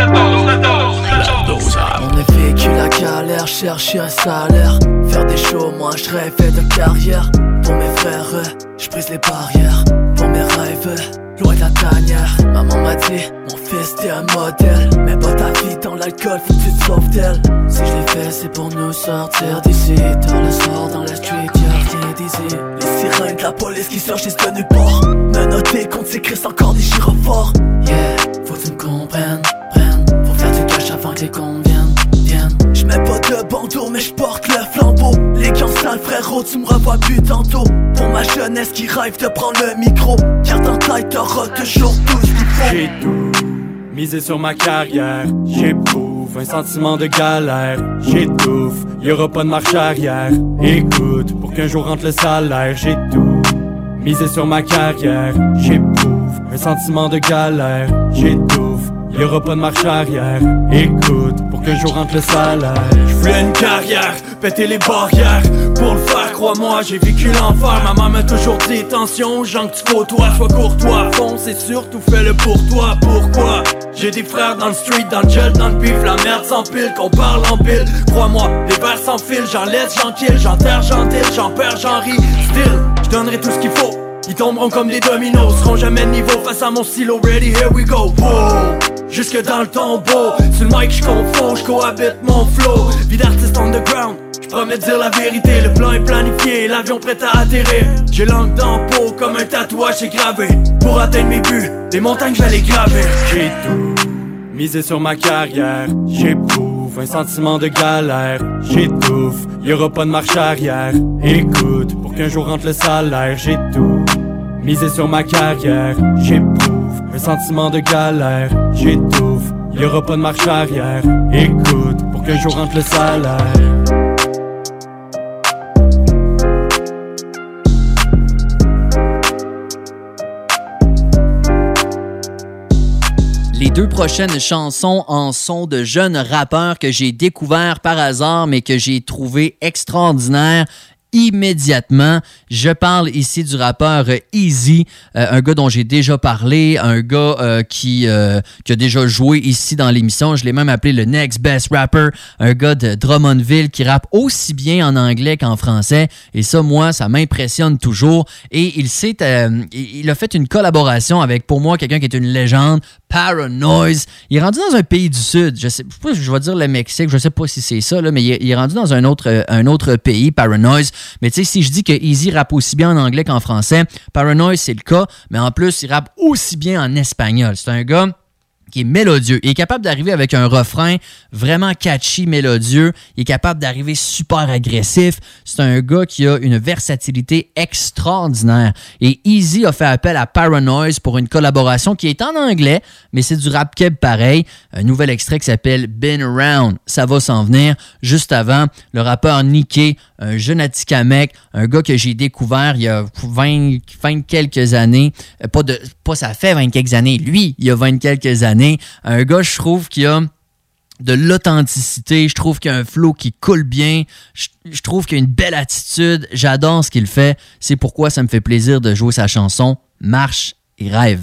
On a vécu la galère, chercher un salaire. Faire des shows, moi je rêvais de carrière. Pour mes frères, je brise les barrières. Pour mes rêves, loin de la tanière. Maman m'a dit, mon fils t'es un modèle. Mais pas ta vie dans l'alcool, faut que tu te sauves d'elle. Si je l'ai fait, c'est pour nous sortir d'ici. Tard le soir dans la street, y'a rien d'ici. Les sirènes de la police qui surgissent de nulle part. Menottés contre ces Christ, encore des gyrophares. Yeah, faut que tu me comprennes, faut faire du cash avant que les cons viennent. J'mets pas de bandeau, mais j'porte le flambeau. Les gants sales, frérot, tu me revois plus tantôt. Pour ma jeunesse qui rêve de prendre le micro. Garde en tête, t'auras toujours tout ce qu'il faut. J'ai tout misé sur ma carrière. J'éprouve un sentiment de galère. J'étouffe, y'aura pas de marche arrière. Écoute, pour qu'un jour rentre le salaire. J'ai tout misé sur ma carrière. J'éprouve un sentiment de galère. J'étouffe, y'aura pas de marche arrière. Écoute, pour qu'un jour rentre le salaire. J'voulais une carrière, péter les barrières. Pour le faire, crois-moi, j'ai vécu l'enfer. Maman m'a toujours dit, attention aux gens que tu côtoies. Sois courtois, fonce et surtout fais-le pour toi. Pourquoi? J'ai des frères dans le street, dans le gel, dans le bif. La merde s'empile, qu'on parle en pile. Crois-moi, les verres sans fil, j'en laisse, j'en kill. J'enterre, j'en deal, j'en perds, j'en ris. Still, j'donnerai tout ce qu'il faut. Ils tomberont comme des dominos, seront jamais de niveau face à mon stylo. Ready, here we go. Wow. Jusque dans le tombeau, sur le mic j'confonds, j'cohabite mon flow. Vie d'artiste underground, j'promets de dire la vérité. Le plan est planifié, l'avion prêt à atterrir. J'ai langue dans la peau comme un tatouage j'ai gravé. Pour atteindre mes buts, les montagnes j'vais les graver. J'ai tout misé sur ma carrière. J'éprouve un sentiment de galère. J'étouffe, y'aura pas de marche arrière. Écoute, pour qu'un jour rentre le salaire. J'ai tout misé sur ma carrière. J'éprouve un sentiment de galère. J'étouffe, y'aura pas de marche arrière. Écoute, pour qu'un jour rentre le salaire. Les deux prochaines chansons en sont de jeunes rappeurs que j'ai découverts par hasard, mais que j'ai trouvé extraordinaires immédiatement. Je parle ici du rappeur Eazy, un gars dont j'ai déjà parlé, un gars qui a déjà joué ici dans l'émission. Je l'ai même appelé le Next Best Rapper, un gars de Drummondville qui rappe aussi bien en anglais qu'en français. Et ça, moi, ça m'impressionne toujours. Et il a fait une collaboration avec, pour moi, quelqu'un qui est une légende, Paranoise. Il est rendu dans un pays du Sud. Je vais dire le Mexique, je sais pas si c'est ça, là, mais il est rendu dans un autre pays, Paranoise. Mais tu sais, si je dis que Eazy rappe aussi bien en anglais qu'en français, Paranoise, c'est le cas, mais en plus, il rappe aussi bien en espagnol. C'est un gars qui est mélodieux. Il est capable d'arriver avec un refrain vraiment catchy, mélodieux. Il est capable d'arriver super agressif. C'est un gars qui a une versatilité extraordinaire. Et Eazy a fait appel à Paranoise pour une collaboration qui est en anglais, mais c'est du rap keb pareil. Un nouvel extrait qui s'appelle Been Around. Ça va s'en venir. Juste avant, le rappeur Niké, un jeune Atikamekw, un gars que j'ai découvert il y a 20 quelques années. Pas ça fait 20 quelques années. Lui, il y a 20 quelques années. Un gars, je trouve, qui a de l'authenticité. Je trouve qu'il y a un flow qui coule bien. Je trouve qu'il y a une belle attitude. J'adore ce qu'il fait. C'est pourquoi ça me fait plaisir de jouer sa chanson Marche et rêve.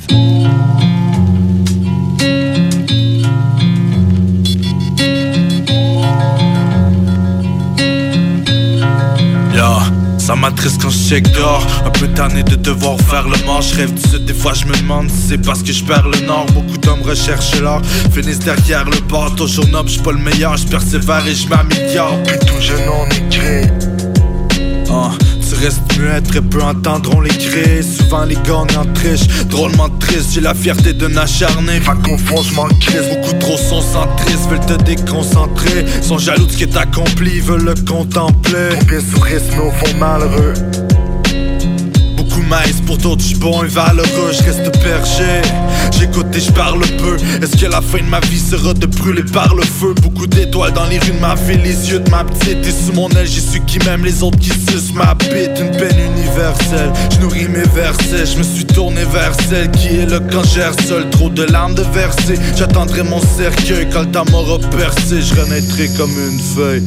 Ça m'attriste quand je check dehors. Un peu tanné de devoir faire le mort. Je rêve du sud, des fois je me demande si c'est parce que je perds le nord. Beaucoup d'hommes recherchent l'or, finissent derrière le bord. Toujours noble, j'suis pas le meilleur, je persévère et je m'améliore. Puis tout jeune on est créé. Tu restes muet, très peu entendront les cris. Souvent les gars en triche, drôlement triste. J'ai la fierté d'un acharné, pas qu'au fond je m'en crise. Beaucoup trop sont centristes, veulent te déconcentrer. Sont jaloux de ce qui est accompli, veulent le contempler. Trop bien sourire mais au fond malheureux. Beaucoup maïs, pour d'autres j'suis bon et valeureux. J'reste perché, j'écoute et j'parle peu. Est-ce que la fin de ma vie sera de brûler par le feu? Beaucoup d'étoiles dans les rues de ma ville, les yeux de ma petite. Et sous mon aile j'ai su qui m'aime, les autres qui sucent ma bite. Une peine universelle, j'nourris mes versets. J'me suis tourné vers celle qui est là quand j'erre seul. Trop de larmes de verser, j'attendrai mon cercueil. Quand le temps m'aura percé, j'renaîtrai comme une feuille.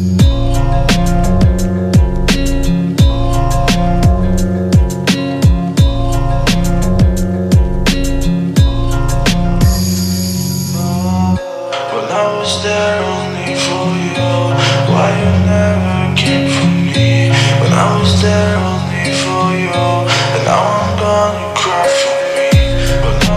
There only for you. Why you never came for me? When I was there only for you, and now I'm gonna cry for me. But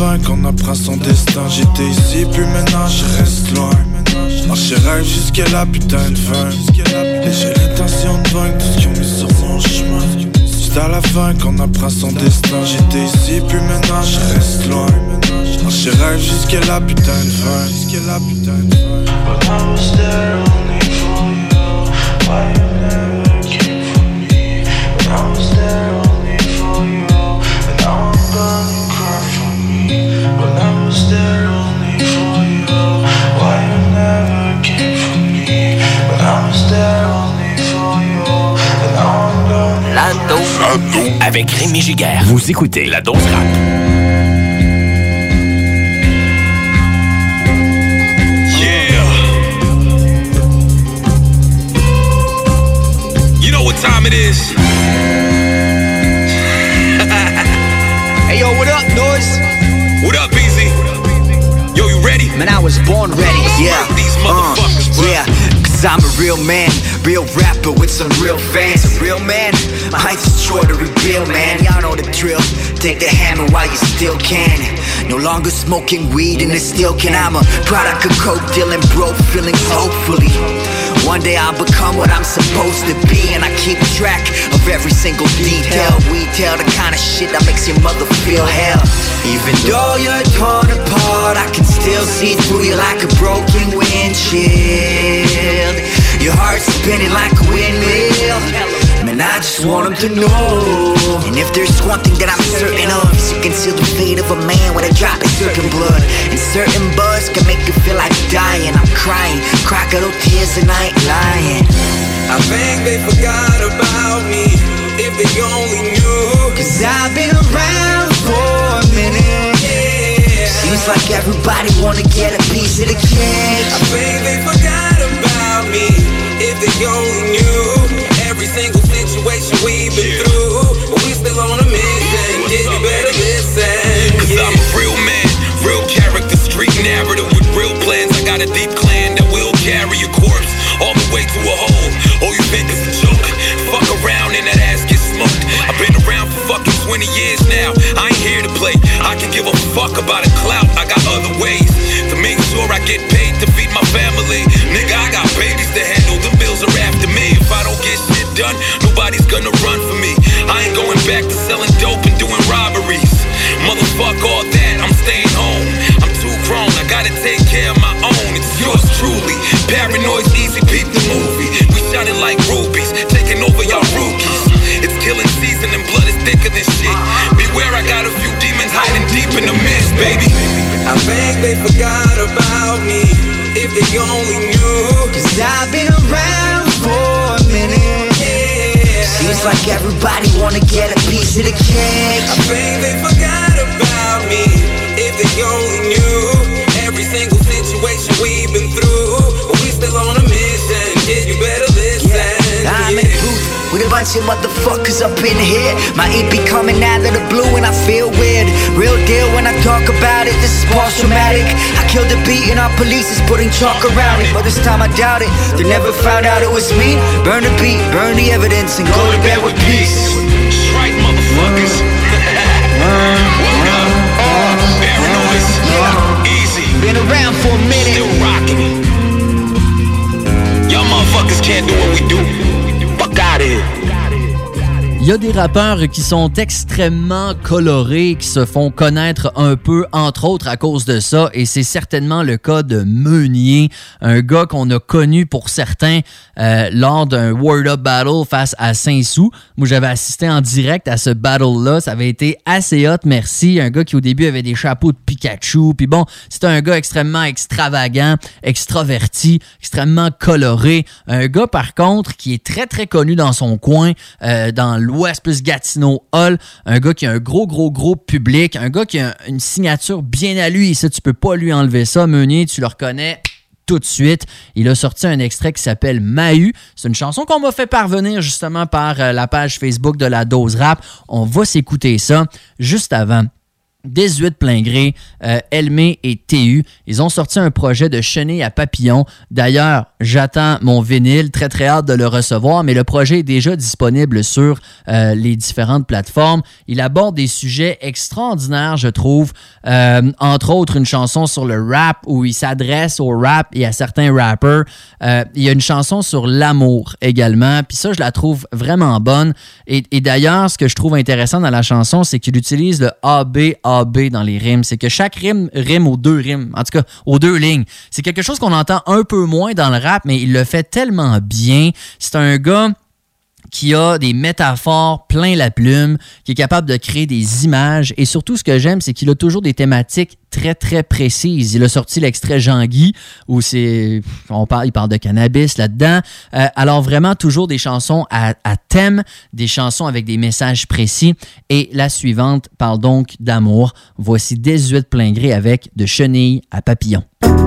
fin qu'on apprend son destin. J'étais ici, puis maintenant je reste loin. Je rêve jusqu'à la putain de fin. Et j'ai l'intention de vaincre tout ce qu'ils ont mis sur mon chemin. C'est à la fin qu'on apprend son destin. J'étais ici, puis maintenant je reste loin. Je rêve jusqu'à la putain de fin. But I was there only for you. Why you never came for me? But I was there only for you. And now I'm gonna cry for me. But I was there only for you. Why you never came for me? But I was there only for you. And now I'm gonna La dose avec Rémi Giguère. Vous écoutez La Dose Rap. Time it is. Hey yo, what up, Noise? What up, BZ? Yo, you ready? Man, I was born ready. Yeah, these motherfuckers, bro. Yeah, cause I'm a real man, real rapper with some real fans. A real man, I just try to reveal, man. Y'all know the drill. Take the hammer while you still can. No longer smoking weed in a steel can. I'm a product of coke dealing, broke feelings, hopefully. One day I'll become what I'm supposed to be. And I keep track of every single detail. We tell the kind of shit that makes your mother feel hell. Even though you're torn apart, I can still see through you like a broken windshield. Your heart's spinning like a windmill. Man, I just want them to know. And if there's one thing that I'm certain of, is you can seal the fate of a man with a drop of certain blood. And certain buzz can make you feel like dying. I'm crying, crocodile tears and I ain't lying. I think they forgot about me, if they only knew. Cause I've been around for a minute. Yeah. Seems like everybody wanna get a piece of the cake. I think they forgot about me, if they only knew. Every single situation we've been through, but we still on a mission. Kid, you better listen. Cause I'm a real man, real character, street narrative with real plans. I got a deep clan that will carry a corpse all the way to a hole. Oh, you think it's a joke? Fuck around and that ass gets smoked. I've been around for fucking 20 years now. I ain't here to play. I can give a fuck about a clout. I got other ways to make sure I get paid to feed my family. Nigga, I got babies to handle. The bills are after me. If I don't get shit done, nobody's gonna run for me. I ain't going back to selling dope and doing robberies. Motherfuck all that, I'm staying home. I'm too grown, I gotta take care of my own. It's yours truly, Paranoid, Easy Peep the movie. We shining like rubies, taking over y'all rookies. It's killing season and blood is thicker than shit. Beware, I got a few demons hiding deep in the mist, baby. I think they forgot about me, if they only knew. Cause I've been around for a minute. Yeah. Seems like everybody wanna get a piece of the cake. I think they forgot about me, if they only knew. Every single situation we've been through, but we still on a mission. Kid, you better listen. Yeah. I'm in the booth with a bunch of motherfuckers up in here. My EP coming out of the blue and I feel weird. Real deal when I talk about it, this is post-traumatic. I killed the beat and our police is putting chalk around it. But this time I doubt it, they never found out it was me. Burn the beat, burn the evidence and go to bed with peace. Strike, motherfuckers. What up? Paranoid. Easy. Been around for a minute. Still rocking. Y'all motherfuckers can't do what we do. Fuck out of here. Il y a des rappeurs qui sont extrêmement colorés, qui se font connaître un peu, entre autres, à cause de ça. Et c'est certainement le cas de Meunier, un gars qu'on a connu pour certains lors d'un Word Up Battle face à Saint-Sou. Moi, j'avais assisté en direct à ce battle-là. Ça avait été assez hot, merci. Un gars qui, au début, avait des chapeaux de Pikachu. Puis bon, c'était un gars extrêmement extravagant, extraverti, extrêmement coloré. Un gars, par contre, qui est très, très connu dans son coin, dans l'Ouest plus Gatineau Hall, un gars qui a un gros public, un gars qui a une signature bien à lui, et ça, tu peux pas lui enlever ça. Meunier, tu le reconnais tout de suite. Il a sorti un extrait qui s'appelle Mahu. C'est une chanson qu'on m'a fait parvenir justement par la page Facebook de la Dose Rap. On va s'écouter ça. Juste avant, 18 plein gré, Elmé et TU. Ils ont sorti un projet de chenille à papillon. D'ailleurs, j'attends mon vinyle, très très hâte de le recevoir, mais le projet est déjà disponible sur les différentes plateformes. Il aborde des sujets extraordinaires, je trouve. Entre autres, une chanson sur le rap où il s'adresse au rap et à certains rappers. Il y a une chanson sur l'amour également, puis ça, je la trouve vraiment bonne. Et d'ailleurs, ce que je trouve intéressant dans la chanson, c'est qu'il utilise le AB dans les rimes. C'est que chaque rime rime aux deux rimes. En tout cas, aux deux lignes. C'est quelque chose qu'on entend un peu moins dans le rap, mais il le fait tellement bien. C'est un gars qui a des métaphores plein la plume, qui est capable de créer des images. Et surtout, ce que j'aime, c'est qu'il a toujours des thématiques très, très précises. Il a sorti l'extrait Jean-Guy, où il parle de cannabis là-dedans. Alors, vraiment, toujours des chansons à thème, des chansons avec des messages précis. Et la suivante parle donc d'amour. Voici 18 plein gré avec de chenille à papillon.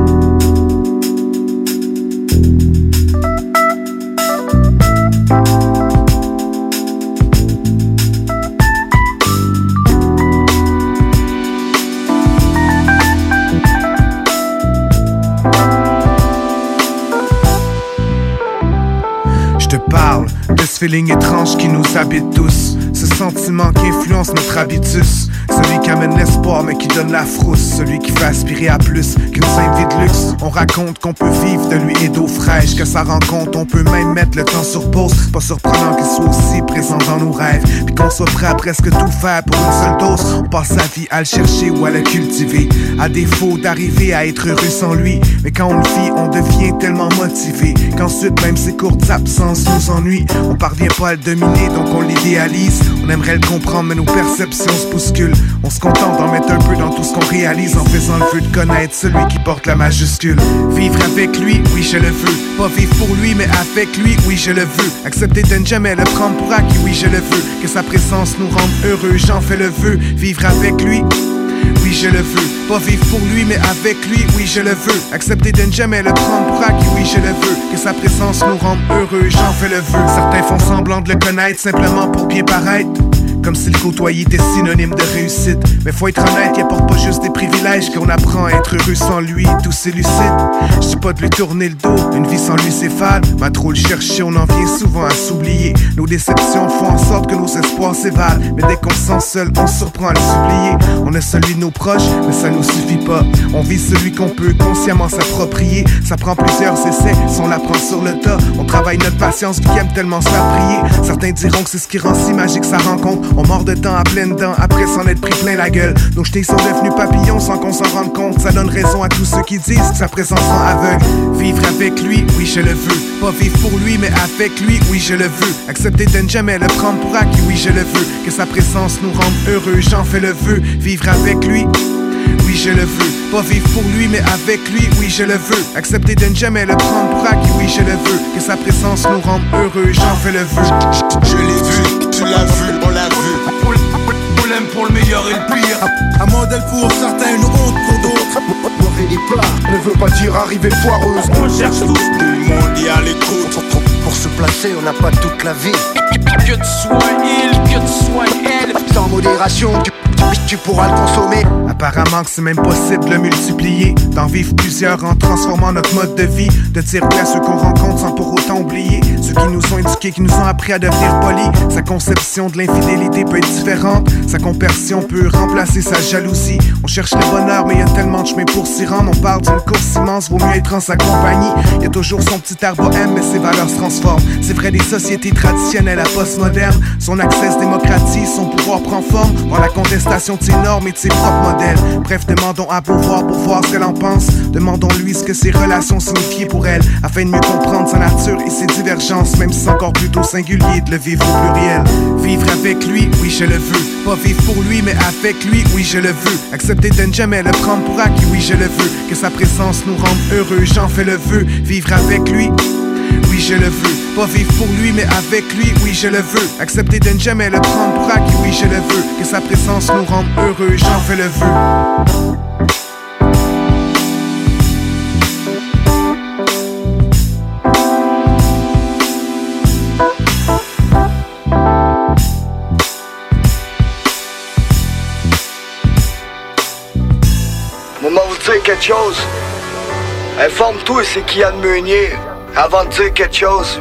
Je te parle de ce feeling étrange qui nous habite tous, ce sentiment qui influence notre habitus, celui qui amène l'espoir mais qui donne la frousse, celui qui fait aspirer à plus qu'une simple vie de luxe. On raconte qu'on peut vivre de lui et d'eau fraîche, que sa rencontre on peut même mettre le temps sur pause. Pas surprenant qu'il soit aussi présent dans nos rêves, puis qu'on soit prêt à presque tout faire pour une seule dose. On passe sa vie à le chercher ou à le cultiver, à défaut d'arriver à être heureux sans lui. Mais quand on le vit, on devient tellement motivé qu'ensuite même ses courtes absences nous ennuient. On parvient pas à le dominer donc on l'idéalise. On aimerait le comprendre mais nos perceptions se bousculent. On se contente d'en mettre un peu dans tout ce qu'on réalise, en faisant le vœu de connaître celui qui porte la majuscule. Vivre avec lui, oui je le veux. Pas vivre pour lui mais avec lui, oui je le veux. Accepter de ne jamais le prendre pour acquis, oui je le veux. Que sa présence nous rende heureux, j'en fais le vœu. Vivre avec lui, oui je le veux. Pas vivre pour lui mais avec lui, oui je le veux. Accepter de ne jamais le prendre pour acquis, oui je le veux. Que sa présence nous rende heureux, j'en fais le vœu. Certains font semblant de le connaître simplement pour bien paraître, comme si le côtoyer était synonyme de réussite. Mais faut être honnête, il apporte pas juste des privilèges, qu'on apprend à être heureux sans lui, tout s'élucide. Je dis pas de lui tourner le dos, une vie sans lui c'est fade. Mais à trop le chercher, on en vient souvent à s'oublier. Nos déceptions font en sorte que nos espoirs s'évalent, mais dès qu'on se sent seul, on se surprend à le supplier. On a celui de nos proches, mais ça nous suffit pas. On vit celui qu'on peut consciemment s'approprier. Ça prend plusieurs essais, si on l'apprend sur le tas. On travaille notre patience, vu qu'il aime tellement se faire prier. Certains diront que c'est ce qui rend si magique sa rencontre. On mord de temps à pleines dents, après s'en être pris plein la gueule. Nos jetés sont devenus papillons sans qu'on s'en rende compte. Ça donne raison à tous ceux qui disent que sa présence rend aveugle. Vivre avec lui, oui je le veux. Pas vivre pour lui mais avec lui, oui je le veux. Accepter de ne jamais le prendre pour acquis, oui je le veux. Que sa présence nous rende heureux, j'en fais le vœu. Vivre avec lui, oui je le veux. Pas vivre pour lui mais avec lui, oui je le veux. Accepter de ne jamais le prendre pour acquis, oui je le veux. Que sa présence nous rende heureux, j'en fais le vœu. Je l'ai vu, tu l'as vu, on l'a vu. On l'aime pour le meilleur et le pire. Un modèle pour certains, une honte pour d'autres. Mauvais des plats ne veut pas dire arriver foireuse. On cherche tous, tout le monde y a l'écoute. Pour se placer, on n'a pas toute la vie. Que tu sois il, que tu sois elle. Sans modération, tu pourras le consommer. Apparemment que c'est même possible de le multiplier, d'en vivre plusieurs en transformant notre mode de vie. De dire oui à ceux qu'on rencontre sans pour autant oublier ceux qui nous ont éduqués, qui nous ont appris à devenir polis. Sa conception de l'infidélité peut être différente. Sa compersion peut remplacer sa jalousie. On cherche le bonheur mais y a tellement de chemin pour s'y rendre. On parle d'une course immense, vaut mieux être en sa compagnie. Y a toujours son petit air bohème mais ses valeurs se transforment. C'est vrai des sociétés traditionnelles à postmoderne. Son accès se démocratise, son pouvoir prend forme dans la contestation de ses normes et de ses propres modèles. Bref, demandons à pouvoir pour voir ce qu'elle en pense. Demandons-lui ce que ses relations signifiaient pour elle, afin de mieux comprendre sa nature et ses divergences, même si c'est encore plutôt singulier de le vivre au pluriel. Vivre avec lui, oui je le veux. Pas vivre pour lui mais avec lui, oui je le veux. Accepter de ne jamais le prendre pour acquis, oui je le veux. Que sa présence nous rende heureux, j'en fais le vœu. Vivre avec lui, oui je le veux. Pas vivre pour lui mais avec lui, oui je le veux. Accepter de ne jamais le prendre pour acquis, oui je le veux. Que sa présence nous rende heureux, j'en fais le vœu. quelque chose. Informe-toi, c'est Kian Meunier, avant de dire quelque chose.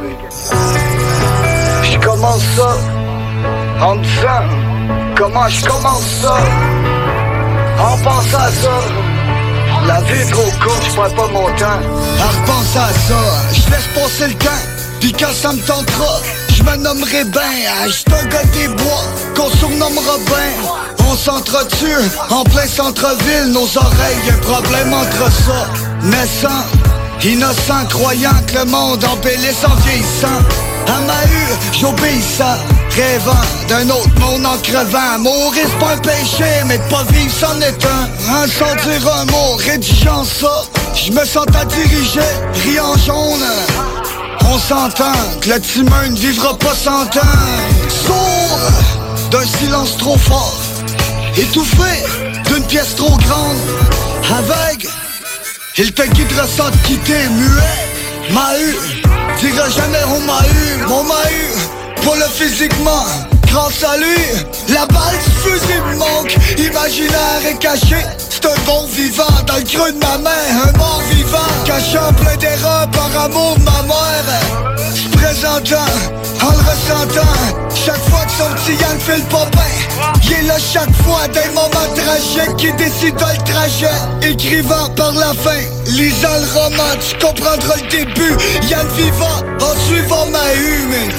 Je commence ça en me disant comment je commence ça. En pensant à ça, la vie est trop courte, je perds pas mon temps. En repensant à ça, je laisse passer le temps. Pis quand ça me tentera, je me nommerai ben. J'suis un gars des bois, qu'on surnommera ben. On s'entretue, en plein centre-ville. Nos oreilles, y'a problème entre ça. Naissant, innocent, croyant que le monde embellisse en vieillissant. À Maheu, j'obéissant, rêvant d'un autre monde en crevant. Mourir c'est pas un péché, mais de pas vivre c'en est un. Sans dire un mot, rédigeant ça, je me sens à diriger, riant jaune. On s'entend que l'être humain ne vivra pas 100 ans. Sourd d'un silence trop fort, étouffé d'une pièce trop grande. Aveugle, il te guidera sans te quitter, muet. Maheu, dira jamais on m'a eu, mon Maheu, pas le physiquement. Grâce à lui, la balle du fusil me manque. Imaginaire et caché, c'est un bon vivant dans le creux de ma main, un mort vivant. Caché en plein d'erreurs par amour de ma mère. Se présentant, en le ressentant, chaque fois que son petit Yann fait le pas bien, il est là chaque fois des moments tragiques qui décident le trajet. Écrivant par la fin, lisant le roman, tu comprendras le début. Yann vivant, en suivant ma humaine.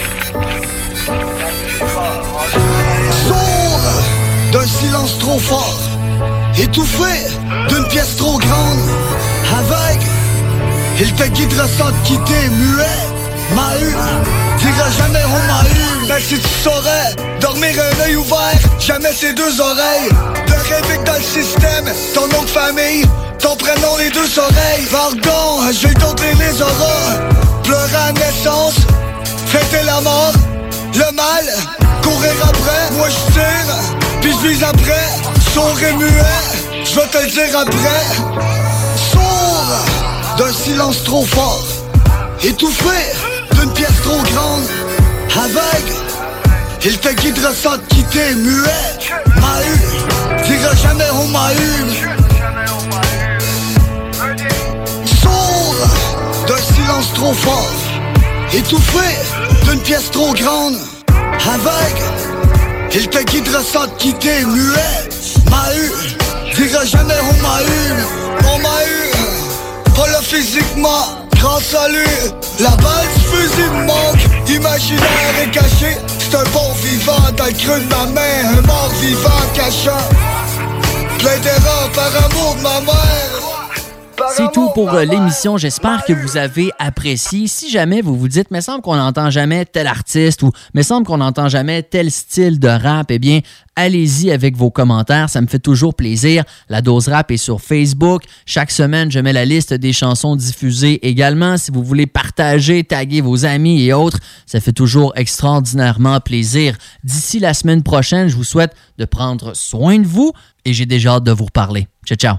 Sourd d'un silence trop fort, étouffé d'une pièce trop grande. Aveugle, il te guidera sans te quitter, muet. Maheu, dira jamais on m'a eu. Mais si tu saurais dormir un œil ouvert, jamais tes deux oreilles. De rêver que dans le système, ton nom de famille, ton prénom les deux oreilles. Pardon, j'ai dompté les auras. Pleurer à naissance, fêter la mort. Le mal, courir après, moi je tire, puis je vise après. Sourd et muet, je vais te le dire après. Sourd d'un silence trop fort, étouffé d'une pièce trop grande. Aveugle, il te guidera sans te quitter, muet. Maheu, dira jamais on m'a eu. Sourd d'un silence trop fort, étouffé d'une pièce trop grande. Aveugle, il te guidera sans te quitter, muet. Maheu, dira jamais on m'a eu. On m'a eu, pas là physiquement. Grâce à lui, la balle du fusil me manque. Imaginaire et caché, c'est un bon vivant dans le creux de ma main. Un mort vivant cachant plein d'erreurs par amour de ma mère. C'est tout pour l'émission. J'espère que vous avez apprécié. Si jamais vous vous dites, me semble qu'on n'entend jamais tel artiste ou me semble qu'on n'entend jamais tel style de rap, eh bien, allez-y avec vos commentaires. Ça me fait toujours plaisir. La Dose Rap est sur Facebook. Chaque semaine, je mets la liste des chansons diffusées également. Si vous voulez partager, taguer vos amis et autres, ça fait toujours extraordinairement plaisir. D'ici la semaine prochaine, je vous souhaite de prendre soin de vous et j'ai déjà hâte de vous reparler. Ciao, ciao.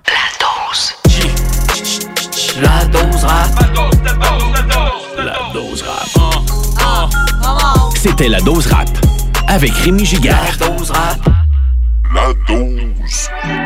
La dose rap. La dose rap. C'était la dose rap avec Rémi Giguère. La dose rap. La dose.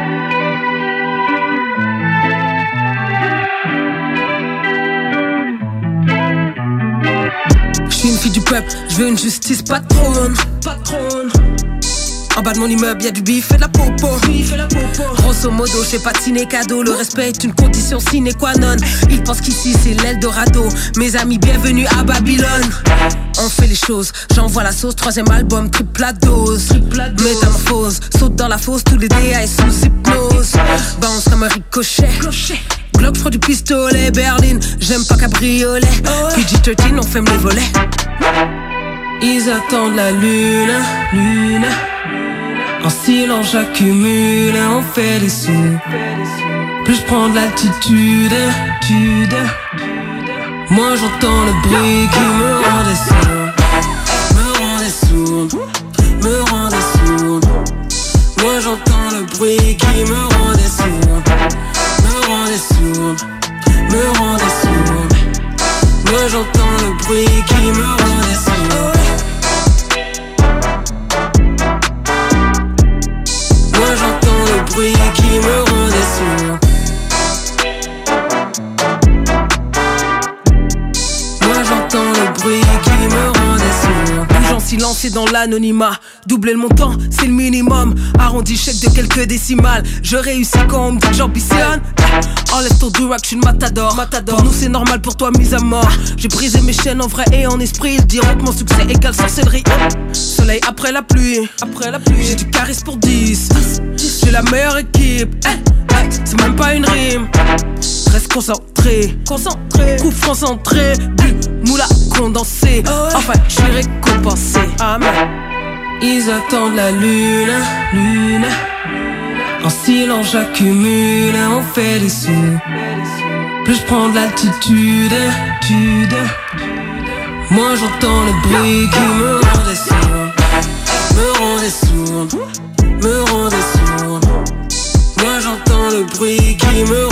Je suis une fille du peuple, je veux une justice patronne. En bas de mon immeuble, y'a du bif et de la popo. Grosso modo, je fais pas de ciné-cadeau. Le respect est une condition sine qua non. Ils pensent qu'ici c'est l'Eldorado. Mes amis, bienvenue à Babylone. On fait les choses, j'envoie la sauce. 3e album, triple la dose. Métamorphose, saute dans la fosse. Tous les DA sous hypnose. Bounce comme un ricochet. Glock, j'prends du pistolet. Berlin, j'aime pas cabriolet. PG-13, on ferme les volets. Ils attendent la lune. En silence j'accumule, on fait des sous. Plus je prends de l'altitude, moi j'entends le bruit qui me rend des sourds. Moi j'entends le bruit qui me rend des sourds. Moi j'entends le bruit qui me rend des sourds. Moi j'entends le bruit qui me rend des sourds. le bruit qui me rendait sourd. Bouge en silence et dans l'anonymat. Doubler le montant, c'est le minimum. Arrondi chèque de quelques décimales. Je réussis quand on me dit que j'ambitionne. Enlève ton durac, je suis une matador. Pour nous c'est normal, pour toi mise à mort. J'ai brisé mes chaînes en vrai et en esprit. Ils diront que mon succès égale sorcellerie. Soleil après la pluie. J'ai du charisme pour 10. J'ai la meilleure équipe. C'est même pas une rime. Reste concentré. Coup franc centré. Plus moula condensé. Enfin je suis récompensé. Amen. Ils attendent la lune. En silence j'accumule. On fait des sous. Plus je prends de l'altitude. Moi j'entends le bruit qui me rendait sourd. Moi j'entends le bruit qui me